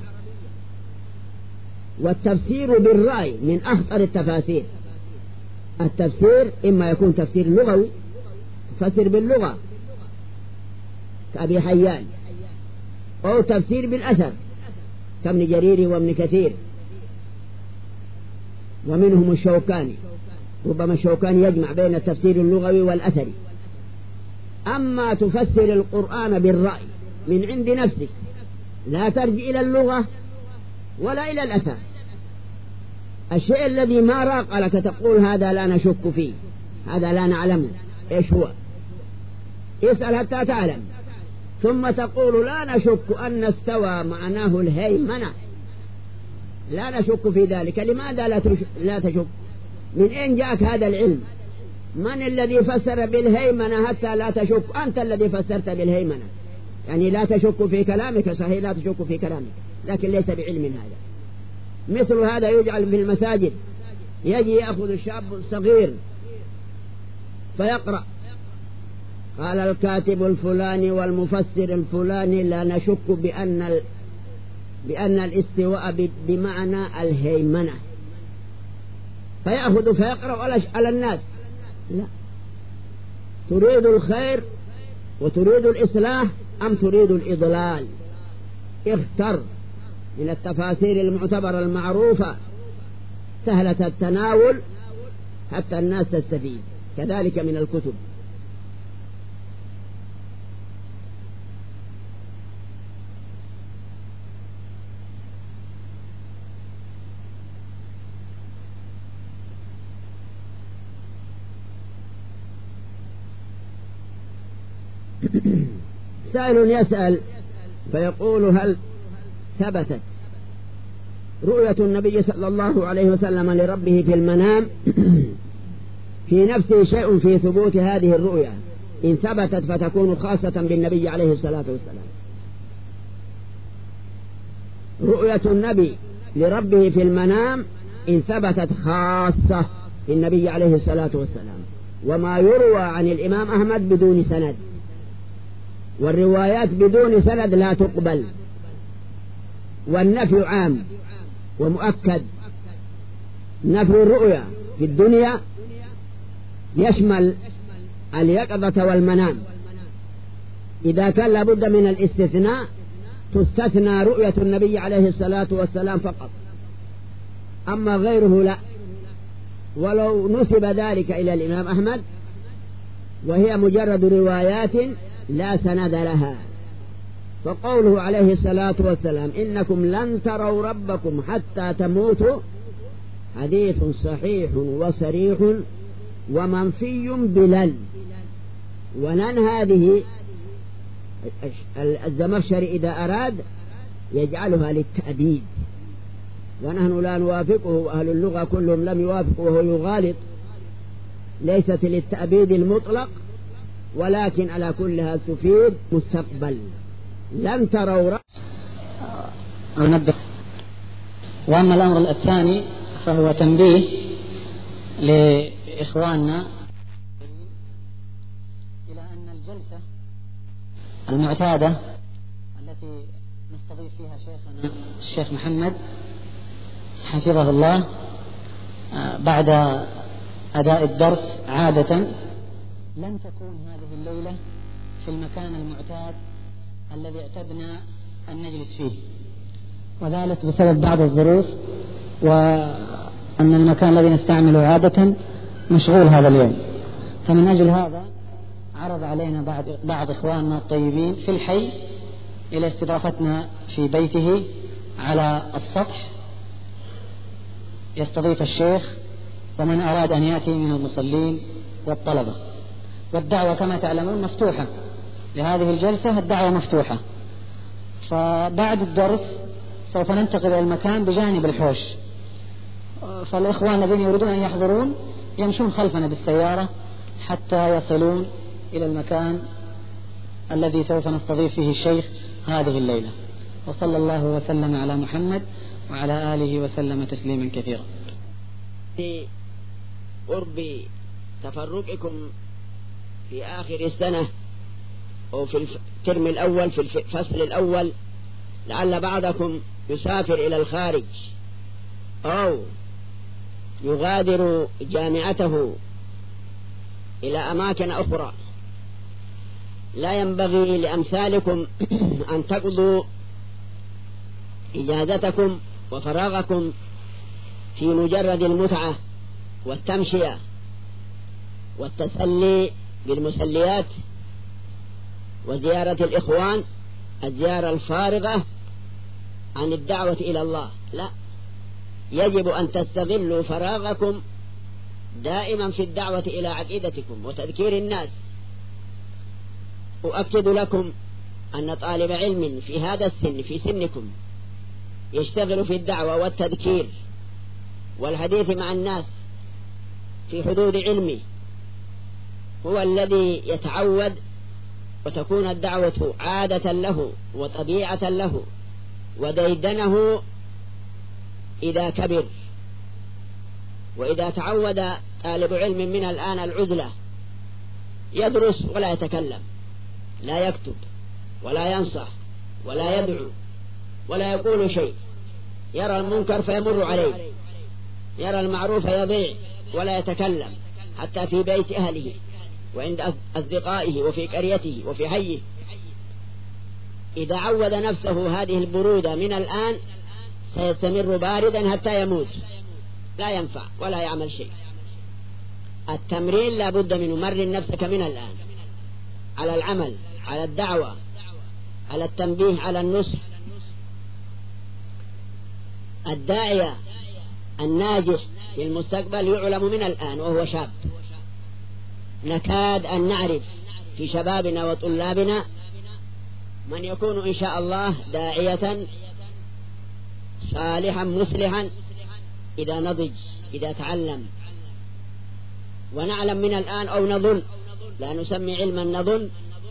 والتفسير بالرأي من أخطر التفاسير. التفسير إما يكون تفسير لغوي، تفسر باللغة كأبي حيان، أو تفسير بالأثر كابن جرير وابن كثير، ومنهم الشوكاني، ربما الشوكاني يجمع بين التفسير اللغوي والأثري. أما تفسر القرآن بالرأي من عند نفسك، لا ترجع إلى اللغة ولا إلى الأثر. الشيء الذي ما راق لك تقول هذا لا نشك فيه، هذا لا نعلمه إيش هو، اسأل حتى تعلم، ثم تقول لا نشك أن استوى معناه الهيمنة، لا نشك في ذلك. لماذا لا تشك؟ من أين جاءك هذا العلم؟ من الذي فسر بالهيمنة حتى لا تشك؟ أنت الذي فسرت بالهيمنة، يعني لا تشك في كلامك، صحيح لا تشك في كلامك، لكن ليس بعلم هذا. مثل هذا يجعل في المساجد، يجي يأخذ الشاب الصغير فيقرأ قال الكاتب الفلاني والمفسر الفلاني لا نشك بأن ال... بأن الاستواء ب... بمعنى الهيمنة، فيأخذ فيقرأ على الناس. لا، تريد الخير وتريد الإصلاح أم تريد الإضلال؟ اختر من التفاسير المعتبرة المعروفة سهلة التناول حتى الناس تستفيد، كذلك من الكتب. سائل يسأل فيقول هل ثبتت رؤية النبي صلى الله عليه وسلم لربه في المنام في نفسه شيء في ثبوت هذه الرؤية؟ إن ثبتت فتكون خاصة بالنبي عليه الصلاة والسلام. رؤية النبي لربه في المنام إن ثبتت خاصة بالنبي عليه الصلاة والسلام، وما يروى عن الإمام أحمد بدون سند، والروايات بدون سند لا تقبل، والنفي عام ومؤكد. نفي الرؤيا في الدنيا يشمل اليقظة والمنام، إذا كان لابد من الاستثناء تستثنى رؤية النبي عليه الصلاة والسلام فقط، أما غيره لا. ولو نسب ذلك إلى الإمام أحمد وهي مجرد روايات لا سند لها، فقوله عليه الصلاة والسلام إنكم لن تروا ربكم حتى تموتوا حديث صحيح وصريح ومنفي بلن. ولن هذه الزمخشري إذا أراد يجعلها للتأبيد، ونحن لا نوافقه، وأهل اللغة كلهم لم يوافقوا وهو يغالط، ليست للتأبيد المطلق، ولكن على كلها تفيد مستقبل. لن تروا أنبه. وأما الأمر الثاني فهو تنبيه لإخواننا إلى أن الجلسة المعتادة التي نستضيف فيها شيخنا الشيخ محمد حفظه الله بعد أداء الدرس عادة لن تكون هذه الليلة في المكان المعتاد الذي اعتدنا أن نجلس فيه، وذلك بسبب بعض الظروف أن المكان الذي نستعمله عادة مشغول هذا اليوم، فمن أجل هذا عرض علينا بعض, بعض إخواننا الطيبين في الحي إلى استضافتنا في بيته على السطح يستضيف الشيخ ومن أراد أن يأتي من المصلين والطلبة. والدعوة كما تعلمون مفتوحة لهذه الجلسة، الدعوة مفتوحة. فبعد الدرس سوف ننتقل إلى المكان بجانب الحوش، فالإخوان الذين يريدون أن يحضرون يمشون خلفنا بالسيارة حتى يصلون إلى المكان الذي سوف نستضيف فيه الشيخ هذه الليلة. وصلى الله وسلم على محمد وعلى آله وسلم تسليما كثيرا. في قرب تفرقكم في آخر السنة أو في الترم الأول في الفصل الأول، لعل بعضكم يسافر إلى الخارج أو يغادر جامعته إلى أماكن أخرى، لا ينبغي لأمثالكم أن تقضوا إجازتكم وفراغكم في مجرد المتعة والتمشية والتسلي بالمسليات وزيارة الإخوان، الزيارة الفارغة عن الدعوة إلى الله. لا، يجب أن تستغلوا فراغكم دائما في الدعوة إلى عقيدتكم وتذكير الناس. أؤكد لكم أن طالب علم في هذا السن في سنكم يشتغل في الدعوة والتذكير والحديث مع الناس في حدود علمه هو الذي يتعود وتكون الدعوة عادة له وطبيعة له وديدنه إذا كبر. وإذا تعود طالب علم من الآن العزلة يدرس ولا يتكلم، لا يكتب ولا ينصح ولا يدعو ولا يقول شيء، يرى المنكر فيمر عليه، يرى المعروف يضيع ولا يتكلم حتى في بيت أهله وعند أصدقائه وفي قريته وفي حيه. إذا عود نفسه هذه البرودة من الآن سيستمر باردا حتى يموت، لا ينفع ولا يعمل شيء. التمرين لا بد منه، مرن نفسك من الآن على العمل، على الدعوة، على التنبيه، على النصح. الداعية الناجح في المستقبل يعلم من الآن وهو شاب. نكاد أن نعرف في شبابنا وطلابنا من يكون إن شاء الله داعية صالحا مصلحا إذا نضج، إذا تعلم. ونعلم من الآن أو نظن، لا نسمي علما نظن،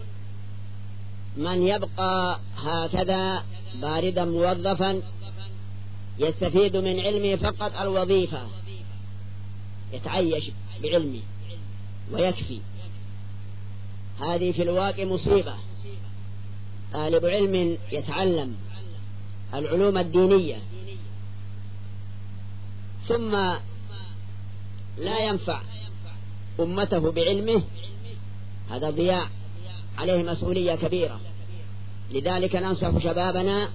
من يبقى هكذا باردا موظفا يستفيد من علمه فقط الوظيفة، يتعيش بعلمه ويكفي. هذه في الواقع مصيبة. طالب علم يتعلم العلوم الدينية ثم لا ينفع أمته بعلمه، هذا ضياع، عليه مسؤولية كبيرة. لذلك ننصح شبابنا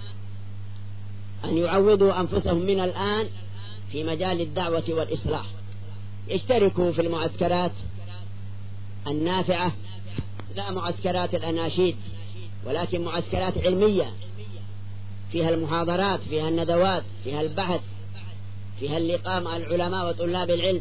أن يعودوا أنفسهم من الآن في مجال الدعوة والإصلاح، يشتركوا في المعسكرات النافعة، لا معسكرات الأناشيد ولكن معسكرات علمية فيها المحاضرات، فيها الندوات، فيها البحث، فيها اللقاء مع العلماء وطلاب العلم،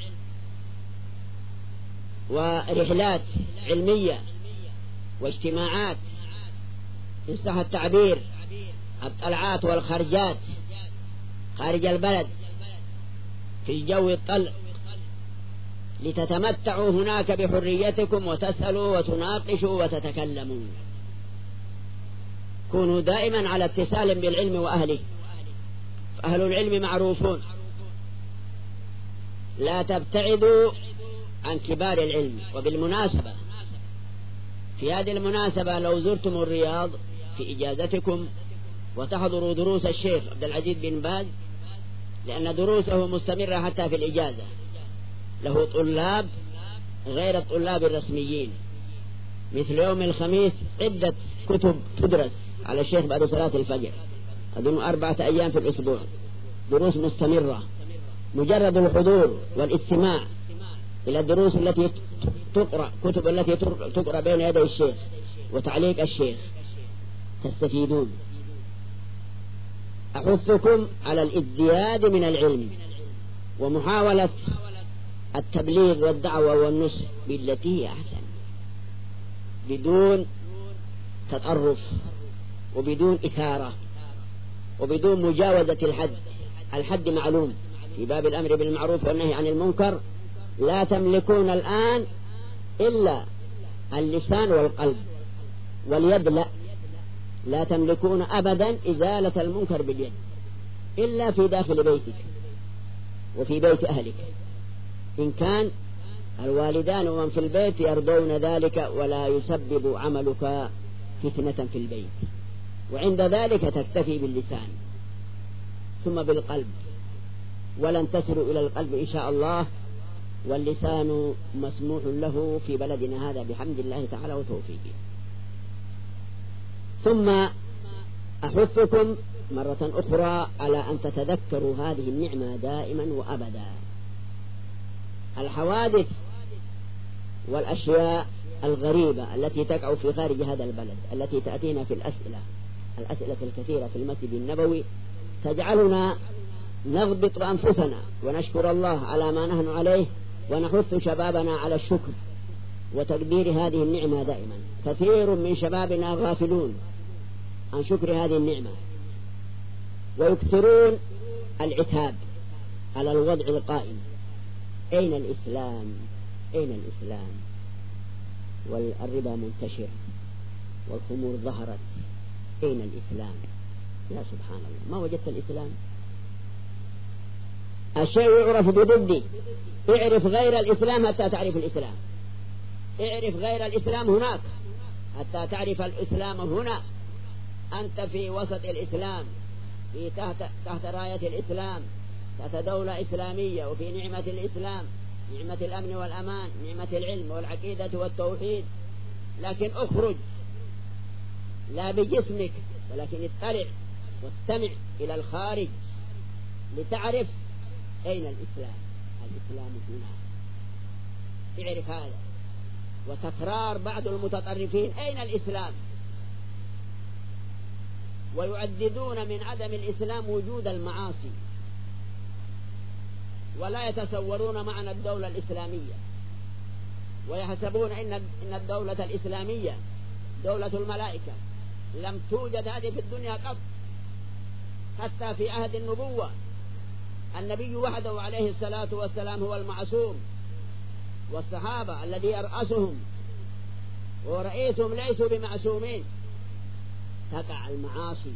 ورحلات علمية واجتماعات إن صح التعبير، الطلعات والخرجات خارج البلد في الجو الطلق، لتتمتعوا هناك بحريتكم وتسألوا وتناقشوا وتتكلموا. كونوا دائما على اتصال بالعلم وأهله، فأهل العلم معروفون. لا تبتعدوا عن كبار العلم. وبالمناسبة في هذه المناسبة لو زرتم الرياض في إجازتكم وتحضروا دروس الشيخ عبد العزيز بن باز، لأن دروسه مستمرة حتى في الإجازة، له طلاب غير الطلاب الرسميين. مثل يوم الخميس عدة كتب تدرس على الشيخ بعد صلاة الفجر، أظن أربعة أيام في الأسبوع، دروس مستمرة مجرد الحضور والاستماع إلى الدروس التي تقرأ، كتب التي تقرأ بين يدي الشيخ وتعليق الشيخ تستفيدون. أحثكم على الازدياد من العلم ومحاولة التبليغ والدعوة والنصح بالتي هي أحسن، بدون تطرف وبدون إثارة وبدون مجاوزة الحد. الحد معلوم في باب الأمر بالمعروف والنهي عن المنكر، لا تملكون الآن إلا اللسان والقلب واليد، لا لا تملكون أبدا إزالة المنكر باليد إلا في داخل بيتك وفي بيت أهلك، إن كان الوالدان ومن في البيت يرضون ذلك ولا يسبب عملك فتنة في البيت، وعند ذلك تكتفي باللسان ثم بالقلب، ولن تسروا إلى القلب إن شاء الله، واللسان مسموح له في بلدنا هذا بحمد الله تعالى وتوفيقه. ثم أحثكم مرة أخرى على أن تتذكروا هذه النعمة دائما وأبدا. الحوادث والأشياء الغريبة التي تقع في خارج هذا البلد التي تأتينا في الأسئلة الأسئلة الكثيرة في المسجد النبوي تجعلنا نضبط أنفسنا ونشكر الله على ما نحن عليه، ونحث شبابنا على الشكر وتقدير هذه النعمة دائما. كثير من شبابنا غافلون عن شكر هذه النعمة ويكثرون العتاب على الوضع القائم. أين الإسلام؟ أين الإسلام؟ والربا منتشر والخمور ظهرت، أين الإسلام؟ يا سبحان الله، ما وجدت الإسلام؟ الشيء يعرف بضده. اعرف غير الإسلام حتى تعرف الإسلام، اعرف غير الإسلام هناك حتى تعرف الإسلام هنا. أنت في وسط الإسلام، في تحت, تحت راية الإسلام، تحت دولة إسلامية، وفي نعمة الإسلام، نعمة الأمن والأمان، نعمة العلم والعقيدة والتوحيد. لكن اخرج لا بجسمك ولكن اطلع واستمع إلى الخارج لتعرف أين الإسلام. الإسلام هنا، اعرف هذا. وتكرار بعض المتطرفين أين الإسلام، ويعددون من عدم الإسلام وجود المعاصي، ولا يتصورون معنى الدولة الإسلامية، ويحسبون إن إن الدولة الإسلامية دولة الملائكة. لم توجد هذه في الدنيا قط، حتى في عهد النبوة النبي وحده عليه الصلاة والسلام هو المعصوم، والصحابة الذي يرأسهم ورئيسهم ليسوا بمعصومين. تقع المعاصي.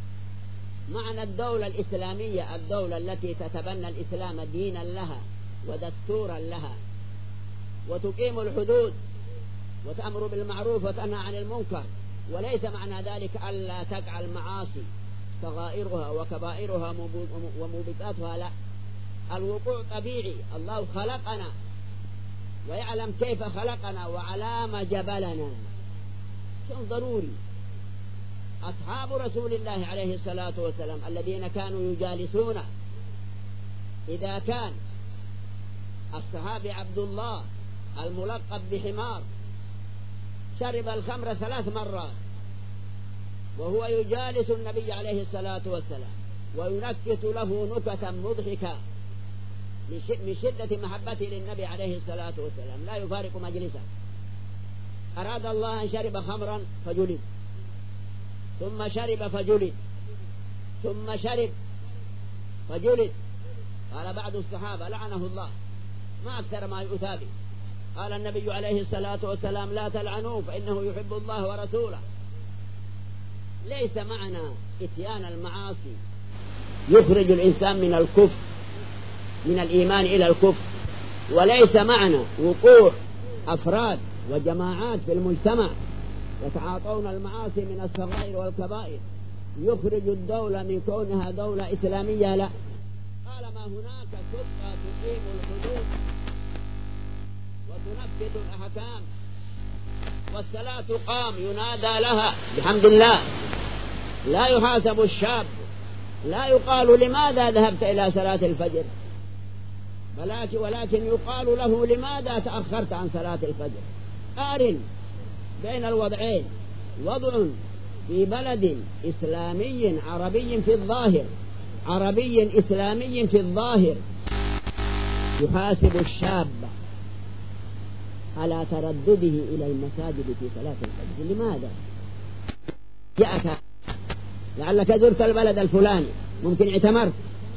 معنى الدولة الإسلامية الدولة التي تتبنى الإسلام دينا لها ودستورا لها، وتقيم الحدود وتأمر بالمعروف وتنهى عن المنكر، وليس معنى ذلك ألا تقع المعاصي صغائرها وكبائرها وموبقاتها، لا، الوقوع طبيعي. الله خلقنا ويعلم كيف خلقنا وعلى ما جبلنا، شيء ضروري. أصحاب رسول الله عليه الصلاة والسلام الذين كانوا يجالسون، إذا كان الصحابي عبد الله الملقب بحمار شرب الخمر ثلاث مرات وهو يجالس النبي عليه الصلاة والسلام وينكت له نكتا مضحكة من شدة محبته للنبي عليه الصلاة والسلام، لا يفارق مجلسه، أراد الله أن شرب خمرا فجلد، ثم شرب فجلد، ثم شرب فجلد. قال بعض الصحابة لعنه الله ما أكثر ما يؤتى. قال النبي عليه الصلاة والسلام لا تلعنوه فإنه يحب الله ورسوله. ليس معنى إتيان المعاصي يخرج الإنسان من الكفر من الإيمان إلى الكفر، وليس معنى وقوع أفراد وجماعات في المجتمع يتعاطون المعاصي من الصغائر والكبائر يخرج الدولة من كونها دولة إسلامية، لا. طالما هناك سلطة تقيم الحدود وتنفذ الأحكام والصلاة تقام ينادى لها بحمد الله، لا يحاسب الشاب، لا يقال لماذا ذهبت إلى صلاة الفجر، ولكن, ولكن يقال له لماذا تأخرت عن صلاة الفجر؟ قارن بين الوضعين، وضع في بلد إسلامي عربي في الظاهر، عربي إسلامي في الظاهر، يحاسب الشاب على تردده إلى المساجد في صلاة الفجر. لماذا؟ جاءك لعلك زرت البلد الفلاني، ممكن اعتمرت،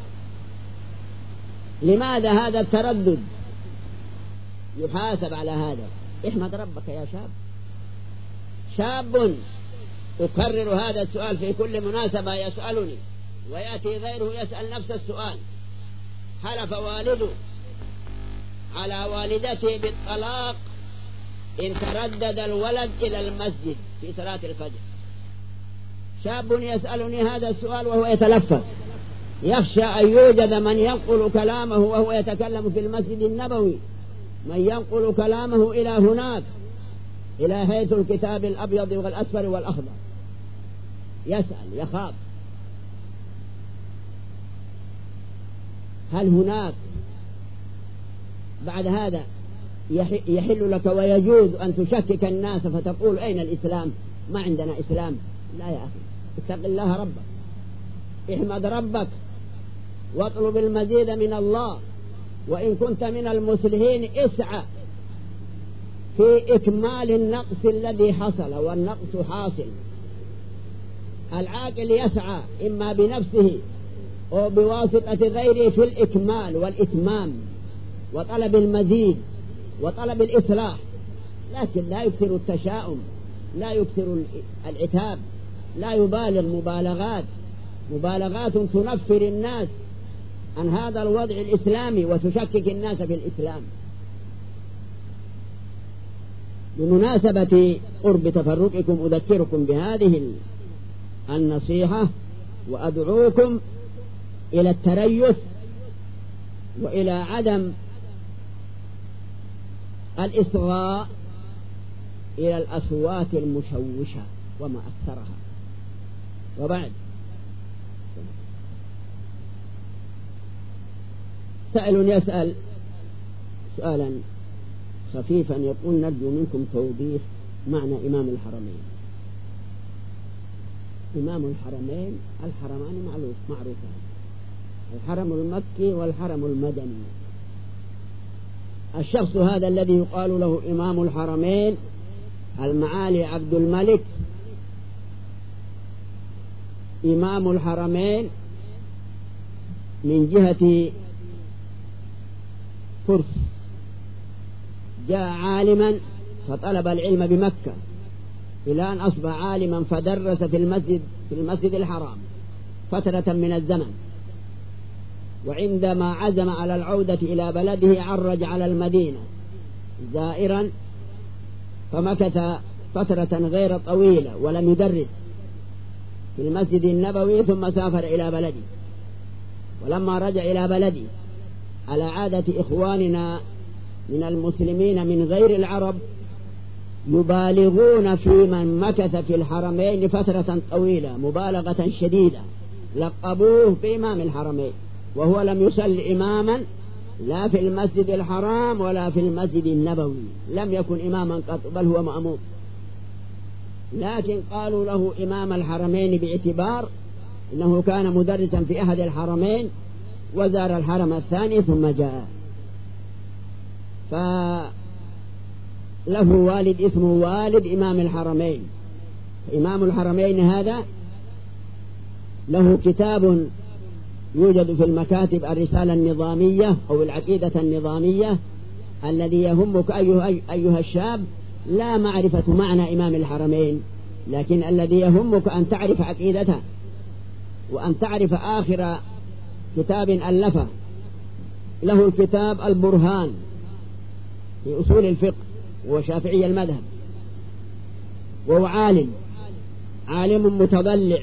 لماذا هذا التردد؟ يحاسب على هذا. احمد ربك يا شاب. شاب أكرر هذا السؤال في كل مناسبة يسألني، ويأتي غيره يسأل نفس السؤال. حلف والده على والدته بالطلاق إن تردد الولد إلى المسجد في صلاة الفجر. شاب يسألني هذا السؤال وهو يتلفظ، يخشى أن يوجد من ينقل كلامه وهو يتكلم في المسجد النبوي، من ينقل كلامه إلى هناك، إلى هيئة الكتاب الأبيض والأصفر والأخضر. يسأل يخاف هل هناك بعد هذا يحل لك ويجوز أن تشكك الناس فتقول أين الإسلام؟ ما عندنا إسلام. لا يا أخي، اتق الله ربك، احمد ربك، واطلب المزيد من الله، وإن كنت من المصلحين اسعى في إكمال النقص الذي حصل، والنقص حاصل. العاقل يسعى إما بنفسه أو بواسطة غيره في الإكمال والإتمام وطلب المزيد وطلب الإصلاح، لكن لا يكثر التشاؤم، لا يكثر العتاب، لا يبالغ مبالغات مبالغات تنفر الناس عن هذا الوضع الإسلامي وتشكك الناس في الإسلام. بمناسبة قرب تفرقكم أذكركم بهذه النصيحة، وأدعوكم إلى التريث وإلى عدم الإصغاء إلى الأصوات المشوشة وما أكثرها. وبعد، سائل يسأل سؤالا خفيفا يقول: نرجو منكم توضيح معنى إمام الحرمين. إمام الحرمين، الحرمان معروف معروفان، الحرم المكي والحرم المدني. الشخص هذا الذي يقال له إمام الحرمين المعالي عبد الملك إمام الحرمين من جهة فرس، جاء عالما فطلب العلم بمكة إلى أن أصبح عالما فدرس في المسجد في المسجد الحرام فترة من الزمن، وعندما عزم على العودة إلى بلده عرج على المدينة زائرا، فمكث فترة غير طويلة ولم يدرس في المسجد النبوي، ثم سافر إلى بلده. ولما رجع إلى بلده على عادة إخواننا من المسلمين من غير العرب يبالغون في من مكث في الحرمين فترة طويلة مبالغة شديدة، لقبوه بإمام الحرمين، وهو لم يصل إماما لا في المسجد الحرام ولا في المسجد النبوي، لم يكن إماما قط، بل هو مأموم. لكن قالوا له إمام الحرمين باعتبار إنه كان مدرسا في أحد الحرمين وزار الحرم الثاني ثم جاء. فله والد اسمه والد إمام الحرمين. إمام الحرمين هذا له كتاب يوجد في المكاتب، الرسالة النظامية أو العقيدة النظامية. الذي يهمك أيها, أيها الشاب لا معرفة معنى إمام الحرمين، لكن الذي يهمك أن تعرف عقيدته، وأن تعرف آخر كتاب ألفه. له الكتاب البرهان في أصول الفقه، وشافعي المذهب، وهو عالم عالم متضلع،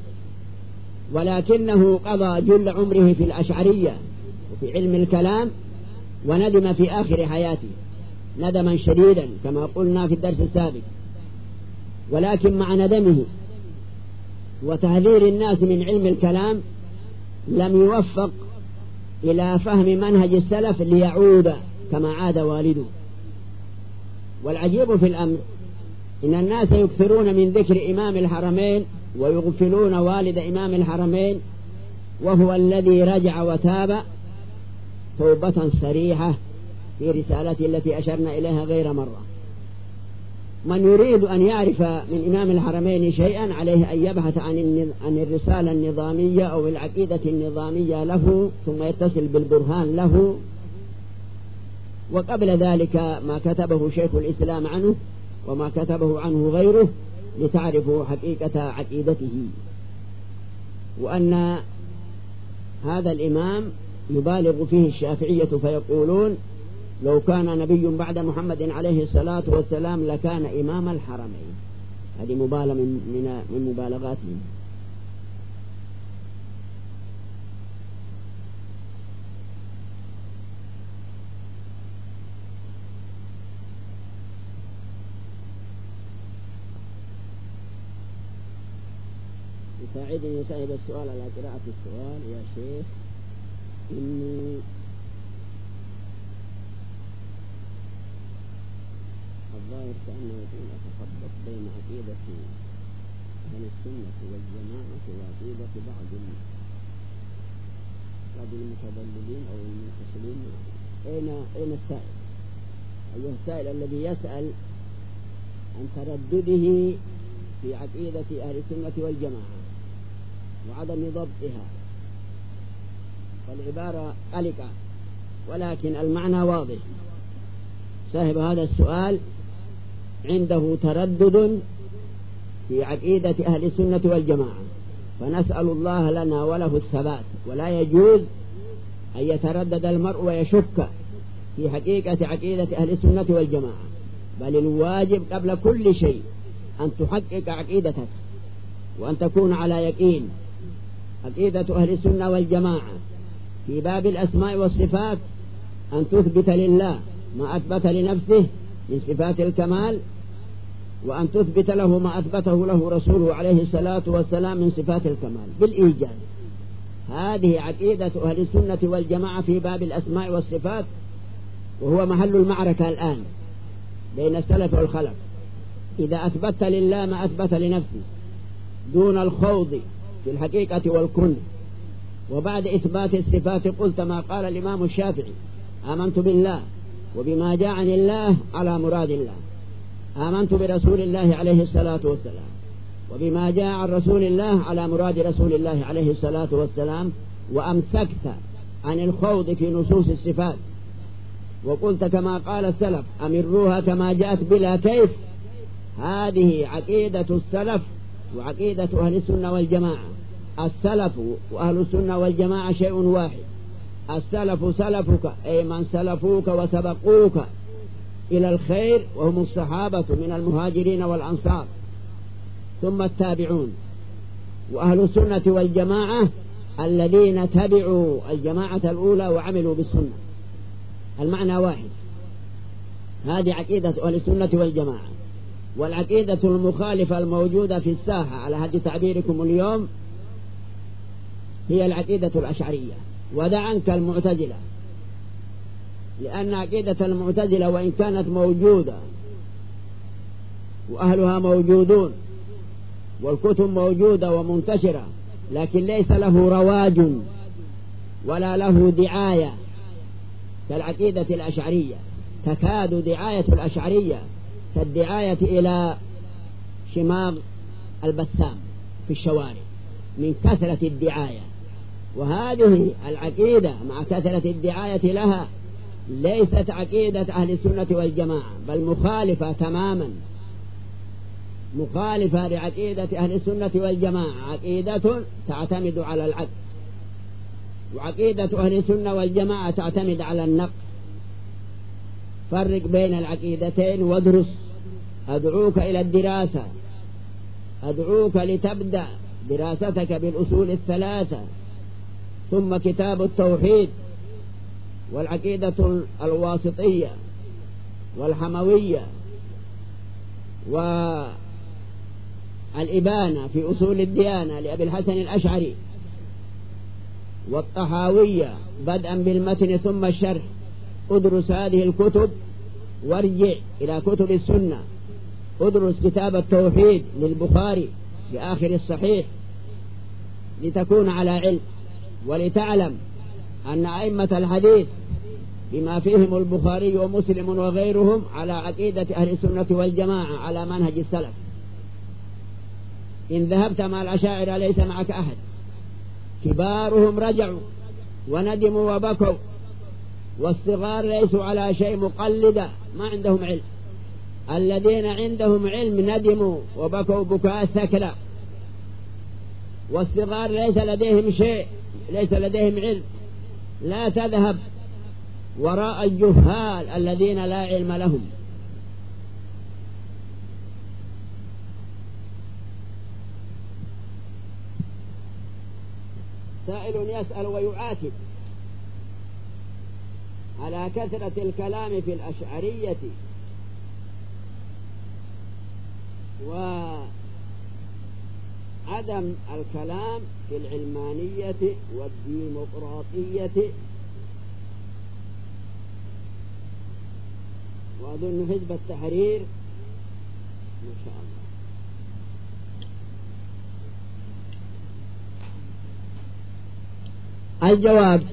ولكنه قضى جل عمره في الأشعرية وفي علم الكلام، وندم في آخر حياته ندما شديدا كما قلنا في الدرس السابق. ولكن مع ندمه وتهذير الناس من علم الكلام لم يوفق إلى فهم منهج السلف ليعود كما عاد والده. والعجيب في الأمر إن الناس يكثرون من ذكر إمام الحرمين ويغفلون والد إمام الحرمين، وهو الذي رجع وتاب توبة صريحة في رسالته التي أشرنا إليها غير مرة. من يريد أن يعرف من إمام الحرمين شيئا عليه أن يبحث عن عن الرسالة النظامية أو العقيدة النظامية له، ثم يتصل بالبرهان له، وقبل ذلك ما كتبه شيخ الإسلام عنه وما كتبه عنه غيره لتعرفوا حقيقة عقيدته. وأن هذا الإمام يبالغ فيه الشافعية فيقولون لو كان نبي بعد محمد عليه الصلاة والسلام لكان إمام الحرمين. هذه مبالغة من من مبالغاتهم. يساعدني صاحب السؤال على قراءة السؤال يا شيخ، إني الظاهر كأنه يقول أتخبط بين عقيدة أهل السنة والجماعة وعقيدة بعض بعض المتضللين أو المنفصلين. أين أين السائل؟ أيها السائل الذي يسأل عن تردده في عقيدة أهل السنة والجماعة وعدم ضبطها، والعبارة قلقة ولكن المعنى واضح. صاحب هذا السؤال عنده تردد في عقيدة أهل السنة والجماعة، فنسأل الله لنا وله الثبات. ولا يجوز أن يتردد المرء ويشك في حقيقة عقيدة أهل السنة والجماعة، بل الواجب قبل كل شيء أن تحقق عقيدتك وأن تكون على يقين. عقيدة أهل السنة والجماعة في باب الأسماء والصفات أن تثبت لله ما أثبت لنفسه من صفات الكمال، وأن تثبت له ما أثبته له رسوله عليه الصلاة والسلام من صفات الكمال بالإيجاز. هذه عقيدة أهل السنة والجماعة في باب الأسماء والصفات، وهو محل المعركة الآن بين السلف والخلف. إذا أثبت لله ما أثبت لنفسه دون الخوض في الحقيقة والكن، وبعد إثبات الصفات قلت ما قال الإمام الشافعي: آمنت بالله وبما جاء عن الله على مراد الله، آمنت برسول الله عليه الصلاة والسلام وبما جاء عن رسول الله على مراد رسول الله عليه الصلاة والسلام، وأمسكت عن الخوض في نصوص الصفات، وقلت كما قال السلف: أمروها كما جاءت بلا كيف. هذه عقيدة السلف وعقيدة أهل السنة والجماعة. السلف وأهل السنة والجماعة شيء واحد. السلف سلفك أي من سلفوك وسبقوك إلى الخير، وهم الصحابة من المهاجرين والأنصار ثم التابعون. وأهل السنة والجماعة الذين تبعوا الجماعة الأولى وعملوا بالسنة. المعنى واحد. هذه عقيدة أهل السنة والجماعة. والعقيدة المخالفة الموجودة في الساحة على هذه تعبيركم اليوم هي العقيدة الأشعرية. ودع عنك المعتزلة، لأن عقيدة المعتزلة وإن كانت موجودة وأهلها موجودون والكتب موجودة ومنتشرة، لكن ليس له رواج ولا له دعاية كالعقيدة الأشعرية. تكاد دعاية الأشعرية كالدعاية إلى شماغ البسام في الشوارع من كثرة الدعاية. وهذه العقيدة مع كثرة الدعاية لها ليست عقيدة أهل السنة والجماعة، بل مخالفة تماما، مخالفة لعقيدة أهل السنة والجماعة. عقيدة تعتمد على العدل، وعقيدة أهل السنة والجماعة تعتمد على النقد. فرق بين العقيدتين وادرس. أدعوك إلى الدراسة، أدعوك لتبدأ دراستك بالأصول الثلاثة، ثم كتاب التوحيد والعقيدة الواسطية والحموية والإبانة في أصول الديانة لأبي الحسن الأشعري، والطحاوية بدءا بالمتن ثم الشرح. ادرس هذه الكتب وارجع إلى كتب السنة. ادرس كتاب التوحيد للبخاري في آخر الصحيح لتكون على علم، ولتعلم أن أئمة الحديث بما فيهم البخاري ومسلم وغيرهم على عقيدة أهل السنة والجماعة على منهج السلف. إن ذهبت مع الأشاعرة ليس معك أحد، كبارهم رجعوا وندموا وبكوا، والصغار ليسوا على شيء، مقلدة ما عندهم علم. الذين عندهم علم ندموا وبكوا بكاء الثكلى، والصغار ليس لديهم شيء، ليس لديهم علم. لا تذهب وراء الجهال الذين لا علم لهم. سائل يسأل ويعاتب على كثرة الكلام في الأشعرية وعدم الكلام في العلمانية والديمقراطية، وأظن حزب التحرير ما شاء الله. الجواب: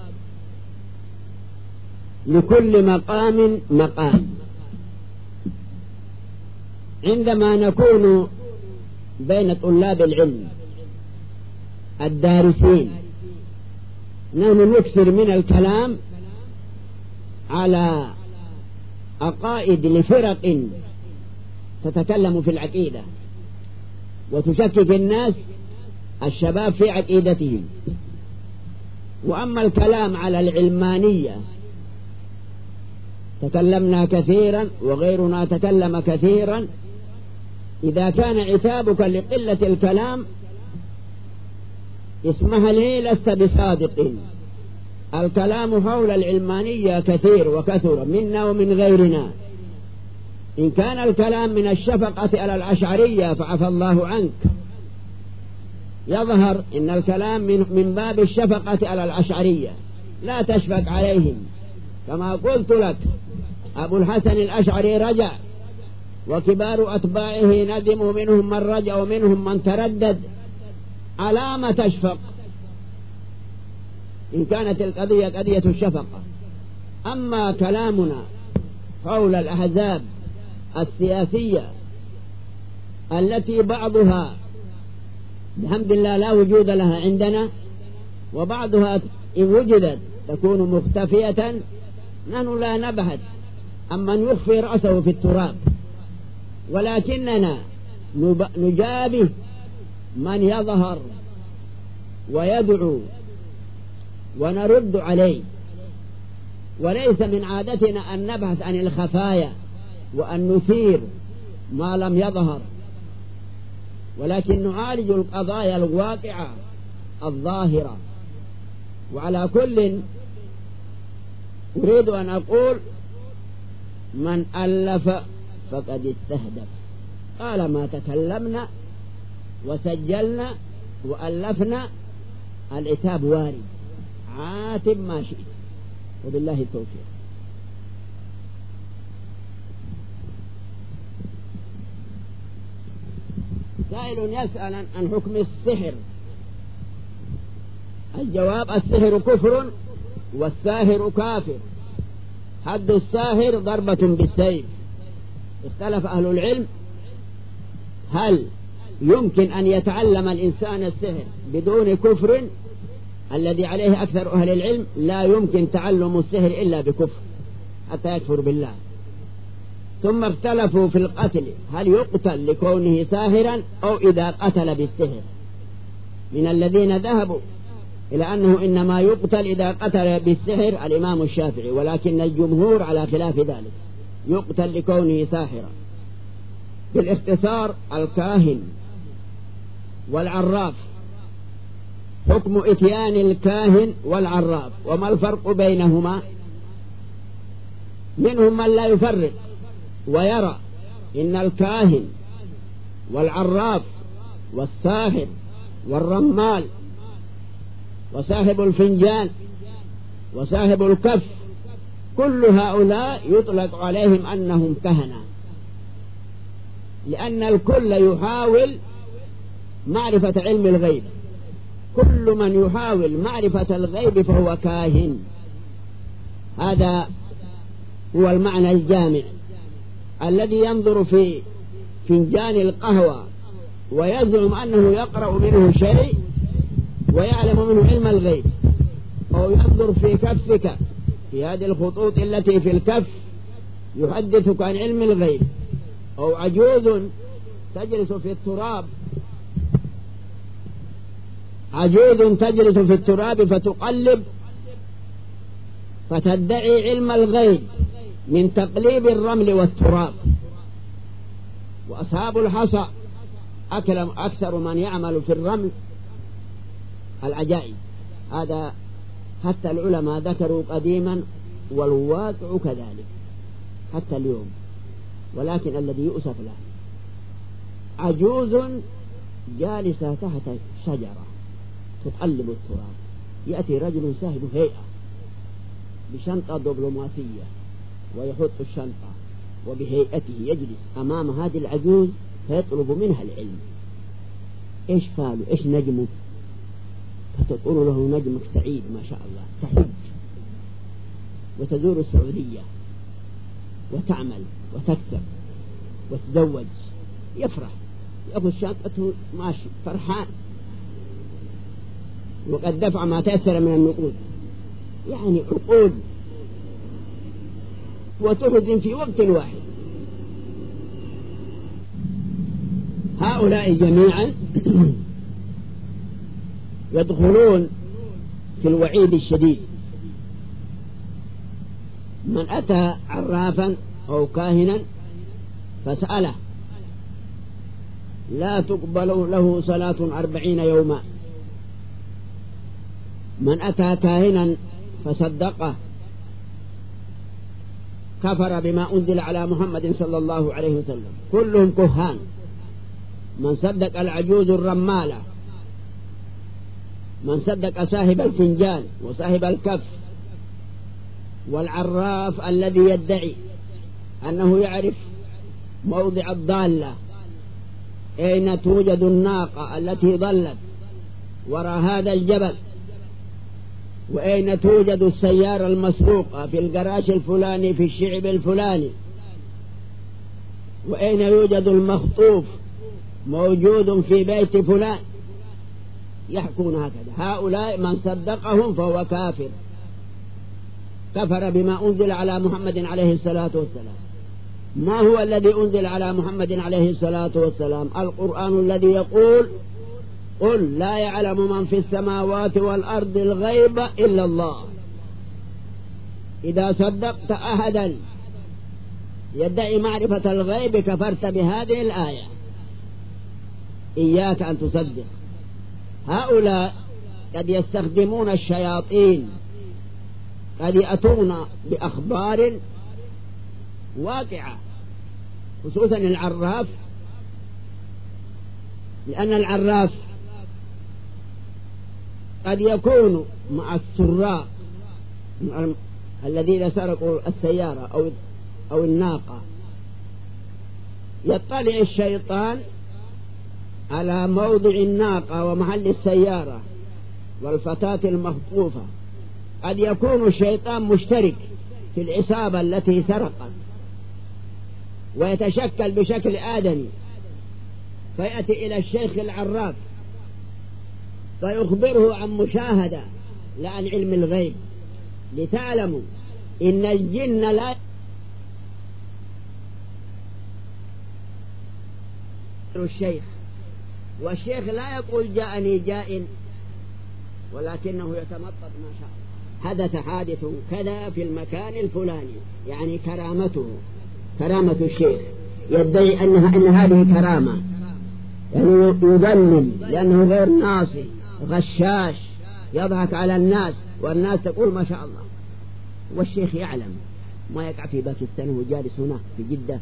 لكل مقام مقام. عندما نكون بين طلاب العلم الدارسين نحن نكثر من الكلام على عقائد لفرق تتكلم في العقيدة وتشكك الناس الشباب في عقيدتهم. وأما الكلام على العلمانية تكلمنا كثيرا وغيرنا تكلم كثيرا. إذا كان عتابك لقلة الكلام اسمح لي لست بصادق. الكلام حول العلمانية كثير وكثر منا ومن غيرنا. إن كان الكلام من الشفقة على الأشعرية فعفى الله عنك، يظهر إن الكلام من, من باب الشفقة على الأشعرية، لا تشفق عليهم. كما قلت لك أبو الحسن الأشعري رجع، وكبار أتباعه ندموا، منهم من رجع ومنهم من تردد. على ما تشفق إن كانت القضية قضية الشفقة. أما كلامنا حول الأحزاب السياسية التي بعضها بحمد الله لا وجود لها عندنا، وبعضها إن وجدت تكون مختفية، نحن لا نبحث أما يخفي رأسه في التراب، ولكننا نجابه من يظهر ويدعو ونرد عليه. وليس من عادتنا أن نبحث عن الخفايا وأن نثير ما لم يظهر، ولكن نعالج القضايا الواقعة الظاهرة. وعلى كل أريد أن أقول: من ألف فقد استهدف. قال ما تكلمنا وسجلنا وألفنا، العتاب وارد، عاتب ما شئت، وبالله التوفيق. سائل يسأل عن حكم السحر. الجواب: السحر كفر والساهر كافر. حد الساهر ضربة بالسيف. اختلف أهل العلم هل يمكن أن يتعلم الإنسان السحر بدون كفر؟ الذي عليه أكثر أهل العلم لا يمكن تعلم السحر إلا بكفر حتى يكفر بالله. ثم اختلفوا في القتل، هل يقتل لكونه ساهرا أو إذا قتل بالسحر؟ من الذين ذهبوا إلى أنه إنما يقتل إذا قتل بالسحر الإمام الشافعي، ولكن الجمهور على خلاف ذلك، يقتل لكونه ساحرا. بالاختصار: الكاهن والعراف. حكم إتيان الكاهن والعراف، وما الفرق بينهما؟ منهم من لا يفرق ويرى إن الكاهن والعراف والساحر والرمال وصاحب الفنجان وصاحب الكف، كل هؤلاء يطلق عليهم أنهم كهنة، لأن الكل يحاول معرفة علم الغيب. كل من يحاول معرفة الغيب فهو كاهن. هذا هو المعنى الجامع الذي ينظر في فنجان القهوة ويزعم أنه يقرأ منه شيء ويعلم منه علم الغيب، أو ينظر في كفك في هذه الخطوط التي في الكف يحدثك عن علم الغيب، أو عجوز تجلس في التراب عجوز تجلس في التراب فتقلب فتدعي علم الغيب من تقليب الرمل والتراب. وأصحاب الحصى أكثر من يعمل في الرمل العجائب. هذا حتى العلماء ذكروا قديما، والواقع كذلك حتى اليوم. ولكن الذي يؤسف له عجوز جالسة تحت شجرة تقلب التراب، يأتي رجل صاحب هيئة بشنطة دبلوماسية ويحط الشنطة وبهيئته يجلس أمام هذه العجوز فيطلب منها العلم. إيش فعله؟ إيش نجمه؟ فتقول له نجمك سعيد ما شاء الله، تحج وتزور السعودية وتعمل وتكسب وتزوج. يفرح، يأخذ شنطته ماشي فرحان، وقد دفع ما تأثر من النقود. يعني عقود وتحزن في وقت واحد. هؤلاء جميعا يدخلون في الوعيد الشديد. من أتى عرافا أو كاهنا فسأله لا تقبل له صلاة أربعين يوما. من أتى كاهنا فصدقه كفر بما أنزل على محمد صلى الله عليه وسلم. كلهم كهان. من صدق العجوز الرمالة، من صدق صاحب الفنجان وصاحب الكف والعراف الذي يدعي أنه يعرف موضع الضالة، أين توجد الناقة التي ضلت وراء هذا الجبل، وأين توجد السيارة المسروقة في الجراج الفلاني في الشعب الفلاني، وأين يوجد المخطوف موجود في بيت فلان. يحكون هكذا. هؤلاء من صدقهم فهو كافر، كفر بما أنزل على محمد عليه الصلاة والسلام. ما هو الذي أنزل على محمد عليه الصلاة والسلام؟ القرآن الذي يقول قل لا يعلم من في السماوات والأرض الغيب إلا الله. إذا صدقت أحدا يدعي معرفة الغيب كفرت بهذه الآية. إياك أن تصدق. هؤلاء قد يستخدمون الشياطين، قد يأتون بأخبار واقعة، خصوصا العراف، لأن العراف قد يكون مع السراق الذين سرقوا السيارة أو أو الناقة. يطلع الشيطان على موضع الناقة ومحل السيارة والفتاة المخطوفة. قد يكون الشيطان مشترك في العصابة التي سرقت ويتشكل بشكل آدمي، فيأتي إلى الشيخ العراف فيخبره عن مشاهدة لا عن علم الغيب، لتعلموا إن الجن لا الشيخ، والشيخ لا يقول جاءني جاء، ولكنه يتمطط ما شاء الله. حدث حادث كذا في المكان الفلاني، يعني كرامته كرامة الشيخ، يدعي أنها أن هذه كرامة، يعني يضلل لأنه غير ناصح غشاش يضحك على الناس، والناس تقول ما شاء الله، والشيخ يعلم ما يقع في باكستان وهو جالس هنا في جدة.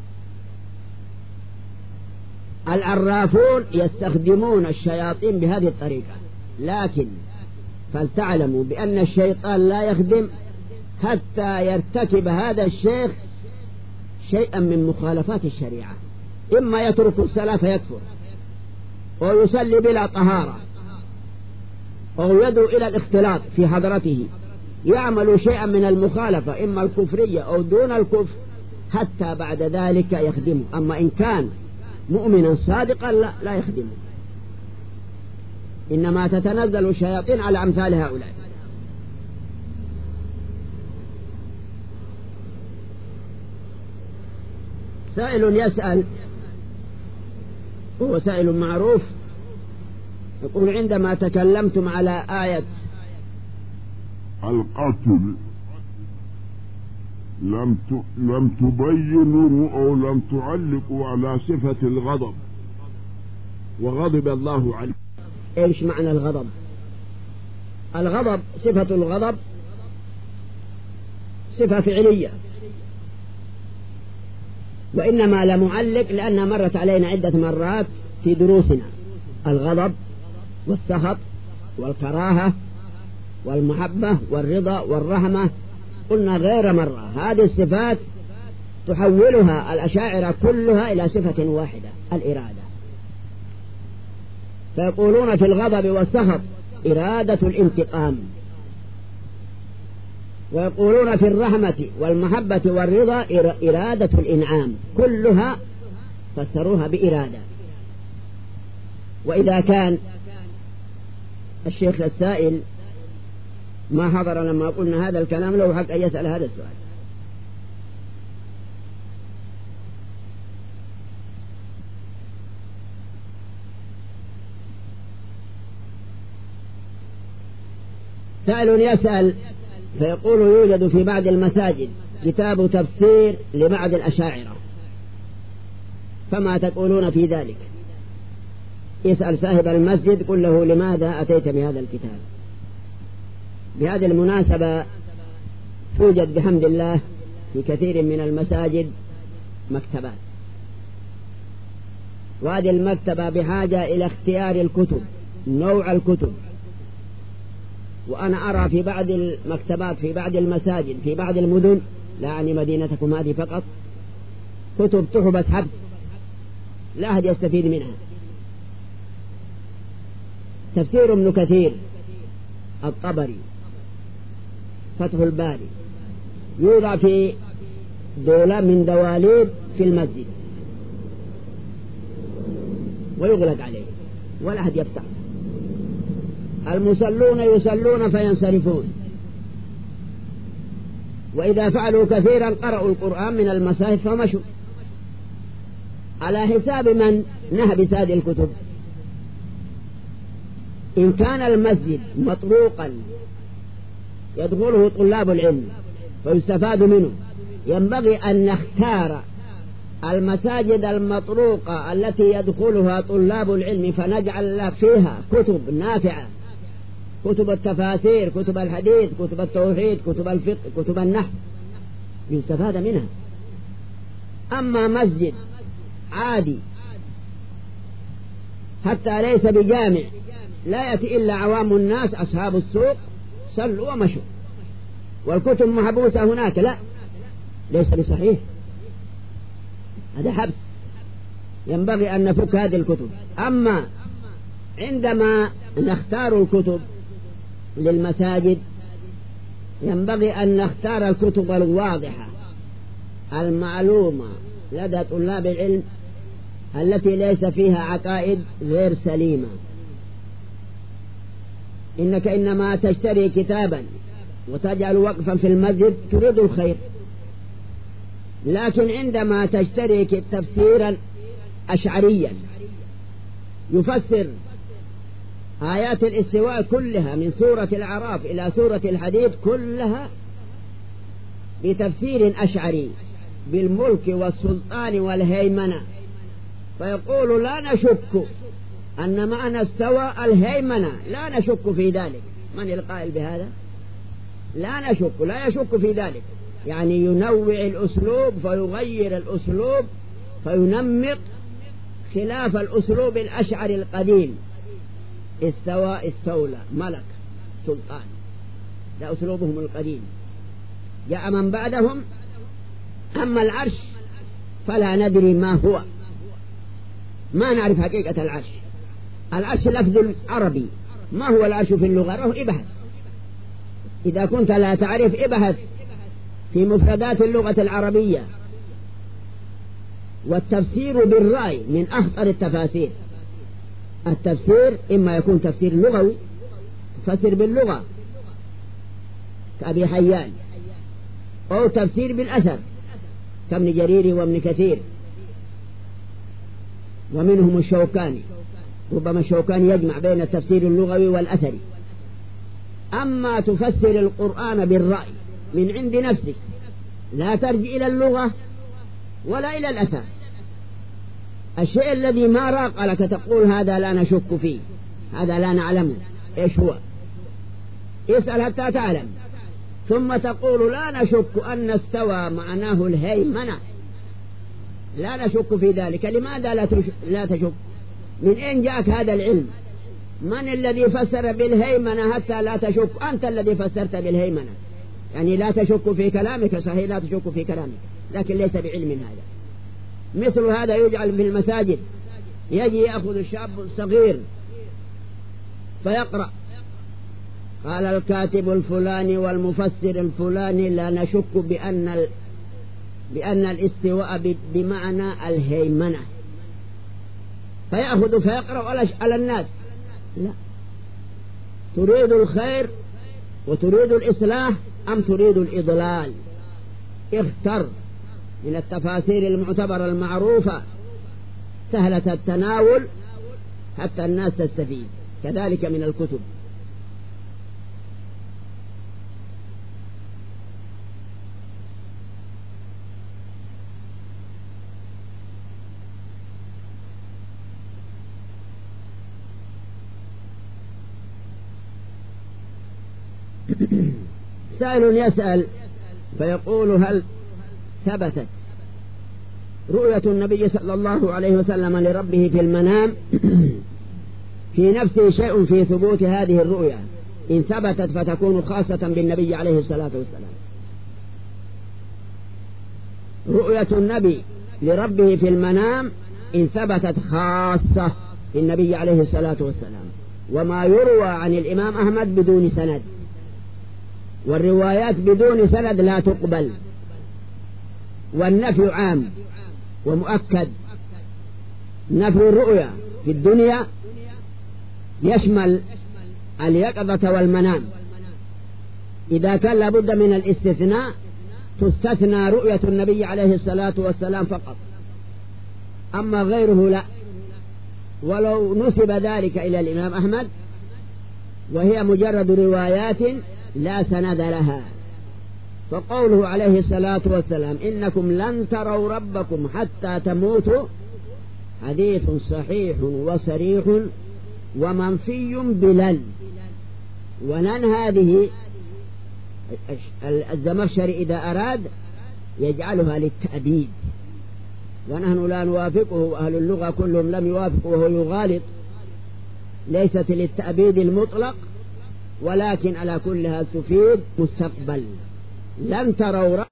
العرافون يستخدمون الشياطين بهذه الطريقة، لكن فلتعلموا بأن الشيطان لا يخدم حتى يرتكب هذا الشيخ شيئا من مخالفات الشريعة، إما يترك الصلاة فيكفر، أو يصلي بلا طهارة، أو يدعو إلى الاختلاط في حضرته، يعمل شيئا من المخالفة إما الكفرية أو دون الكفر، حتى بعد ذلك يخدمه. أما إن كان مؤمنا صادقا لا, لا يخدمه. إنما تتنزل الشياطين على أمثال هؤلاء. سائل يسأل، هو سائل معروف، يقول: عندما تكلمتم على آية القتل لم لم تبينوا أو لم تعلقوا على صفة الغضب، وغضب الله عليه. إيش معنى الغضب؟ الغضب صفة الغضب صفة فعلية، وإنما لمعلق لأنها مرت علينا عدة مرات في دروسنا. الغضب والسخط والكراهة والمحبة والرضا والرحمة قلنا غير مرة هذه الصفات تحولها الأشاعرة كلها إلى صفة واحدة، الإرادة. فيقولون في الغضب والسخط إرادة الانتقام، ويقولون في الرحمة والمحبة والرضا إرادة الإنعام، كلها فسروها بإرادة. وإذا كان الشيخ السائل ما حضر لما قلنا هذا الكلام له حق أن يسأل هذا السؤال. سائل يسأل فيقول: يوجد في بعض المساجد كتاب تفسير لبعض الأشاعرة، فما تقولون في ذلك؟ يسأل صاحب المسجد: قل له لماذا أتيت بهذا الكتاب؟ بهذه المناسبة توجد بحمد الله في كثير من المساجد مكتبات، وهذه المكتبة بحاجة إلى اختيار الكتب، نوع الكتب. وأنا أرى في بعض المكتبات في بعض المساجد في بعض المدن، لا يعني مدينتكم هذه فقط، كتب تحبس حبس لا أحد يستفيد منها. تفسير ابن كثير، الطبري، فتح الباري، يوضع في دولاب من دواليب في المسجد ويغلق عليه ولا أحد يفتح. المصلون يصلون فينصرفون، وإذا فعلوا كثيرا قرأوا القرآن من المصاحف فمشوا. على حساب من نهبس هذه الكتب؟ إن كان المسجد مطروقا يدخله طلاب العلم فيستفاد منه، ينبغي أن نختار المساجد المطروقة التي يدخلها طلاب العلم فنجعل فيها كتب نافعة، كتب التفاسير، كتب الحديث، كتب التوحيد، كتب الفقه، كتب النحو، يستفاد منها. أما مسجد عادي حتى ليس بجامع لا يأتي إلا عوام الناس أصحاب السوق صلوا ومشوا، والكتب محبوسة هناك، لا، ليس بصحيح، هذا حبس. ينبغي أن نفك هذه الكتب. أما عندما نختار الكتب للمساجد ينبغي أن نختار الكتب الواضحة المعلومة لدى طلاب العلم التي ليس فيها عقائد غير سليمة. إنك إنما تشتري كتابا وتجعل وقفا في المسجد تريد الخير، لكن عندما تشتري تفسيرا أشعريا يفسر آيات الاستواء كلها من سورة الأعراف إلى سورة الحديد كلها بتفسير أشعري بالملك والسلطان والهيمنة، فيقول لا نشك أن معنى استوى الهيمنة، لا نشك في ذلك. من القائل بهذا؟ لا نشك، لا يشك في ذلك، يعني ينوع الأسلوب فيغير الأسلوب فينمق خلاف الأسلوب الأشعري القديم. استوى استولى ملك، سلطان، ده أسلوبهم القديم. جاء من بعدهم أما العرش فلا ندري ما هو، ما نعرف حقيقة العرش. العرش لفظ عربي، ما هو العرش في اللغة؟ روح ابحث، إذا كنت لا تعرف ابحث في مفردات اللغة العربية. والتفسير بالرأي من أخطر التفاسير. التفسير إما يكون تفسير لغوي، تفسر باللغة كأبي حيان، أو تفسير بالأثر كابن جرير وابن كثير، ومنهم الشوكاني، ربما الشوكاني يجمع بين التفسير اللغوي والأثري. أما تفسر القرآن بالرأي من عند نفسك، لا ترجع إلى اللغة ولا إلى الأثر. الشيء الذي ما راق لك تقول هذا لا نشك فيه، هذا لا نعلمه إيش هو، اسأل حتى تعلم، ثم تقول لا نشك أن استوى معناه الهيمنة، لا نشك في ذلك. لماذا لا تشك؟ من أين جاءك هذا العلم؟ من الذي فسر بالهيمنة حتى لا تشك؟ أنت الذي فسرت بالهيمنة، يعني لا تشك في كلامك، صحيح لا تشك في كلامك، لكن ليس بعلم هذا. مثل هذا يجعل في المساجد، يجي يأخذ الشاب الصغير فيقرأ قال الكاتب الفلاني والمفسر الفلاني لا نشك بأن ال... بأن الاستواء ب... بمعنى الهيمنة، فيأخذ فيقرأ على الناس. لا، تريد الخير وتريد الإصلاح أم تريد الإضلال؟ اختر من التفاسير المعتبرة المعروفة سهلة التناول حتى الناس تستفيد، كذلك من الكتب. سائل يسأل فيقول هل ثبتت رؤية النبي صلى الله عليه وسلم لربه في المنام في نفسه شيء في ثبوت هذه الرؤية؟ إن ثبتت فتكون خاصة بالنبي عليه الصلاة والسلام. رؤية النبي لربه في المنام إن ثبتت خاصة بالنبي عليه الصلاة والسلام، وما يروى عن الإمام أحمد بدون سند، والروايات بدون سند لا تقبل، والنفي عام ومؤكد. نفي الرؤيا في الدنيا يشمل اليقظة والمنام، إذا كان لابد من الاستثناء تستثنى رؤية النبي عليه الصلاة والسلام فقط، أما غيره لا. ولو نسب ذلك إلى الإمام أحمد وهي مجرد روايات لا سند لها، فقوله عليه الصلاة والسلام إنكم لن تروا ربكم حتى تموتوا حديث صحيح وصريح ومنفي بلن. ولن هذه الزمخشري إذا أراد يجعلها للتأبيد، ونحن لا نوافقه، وأهل اللغة كلهم لم يوافقوا وهو يغالط. ليست للتأبيد المطلق، ولكن على كلها تفيد مستقبل. لن تروا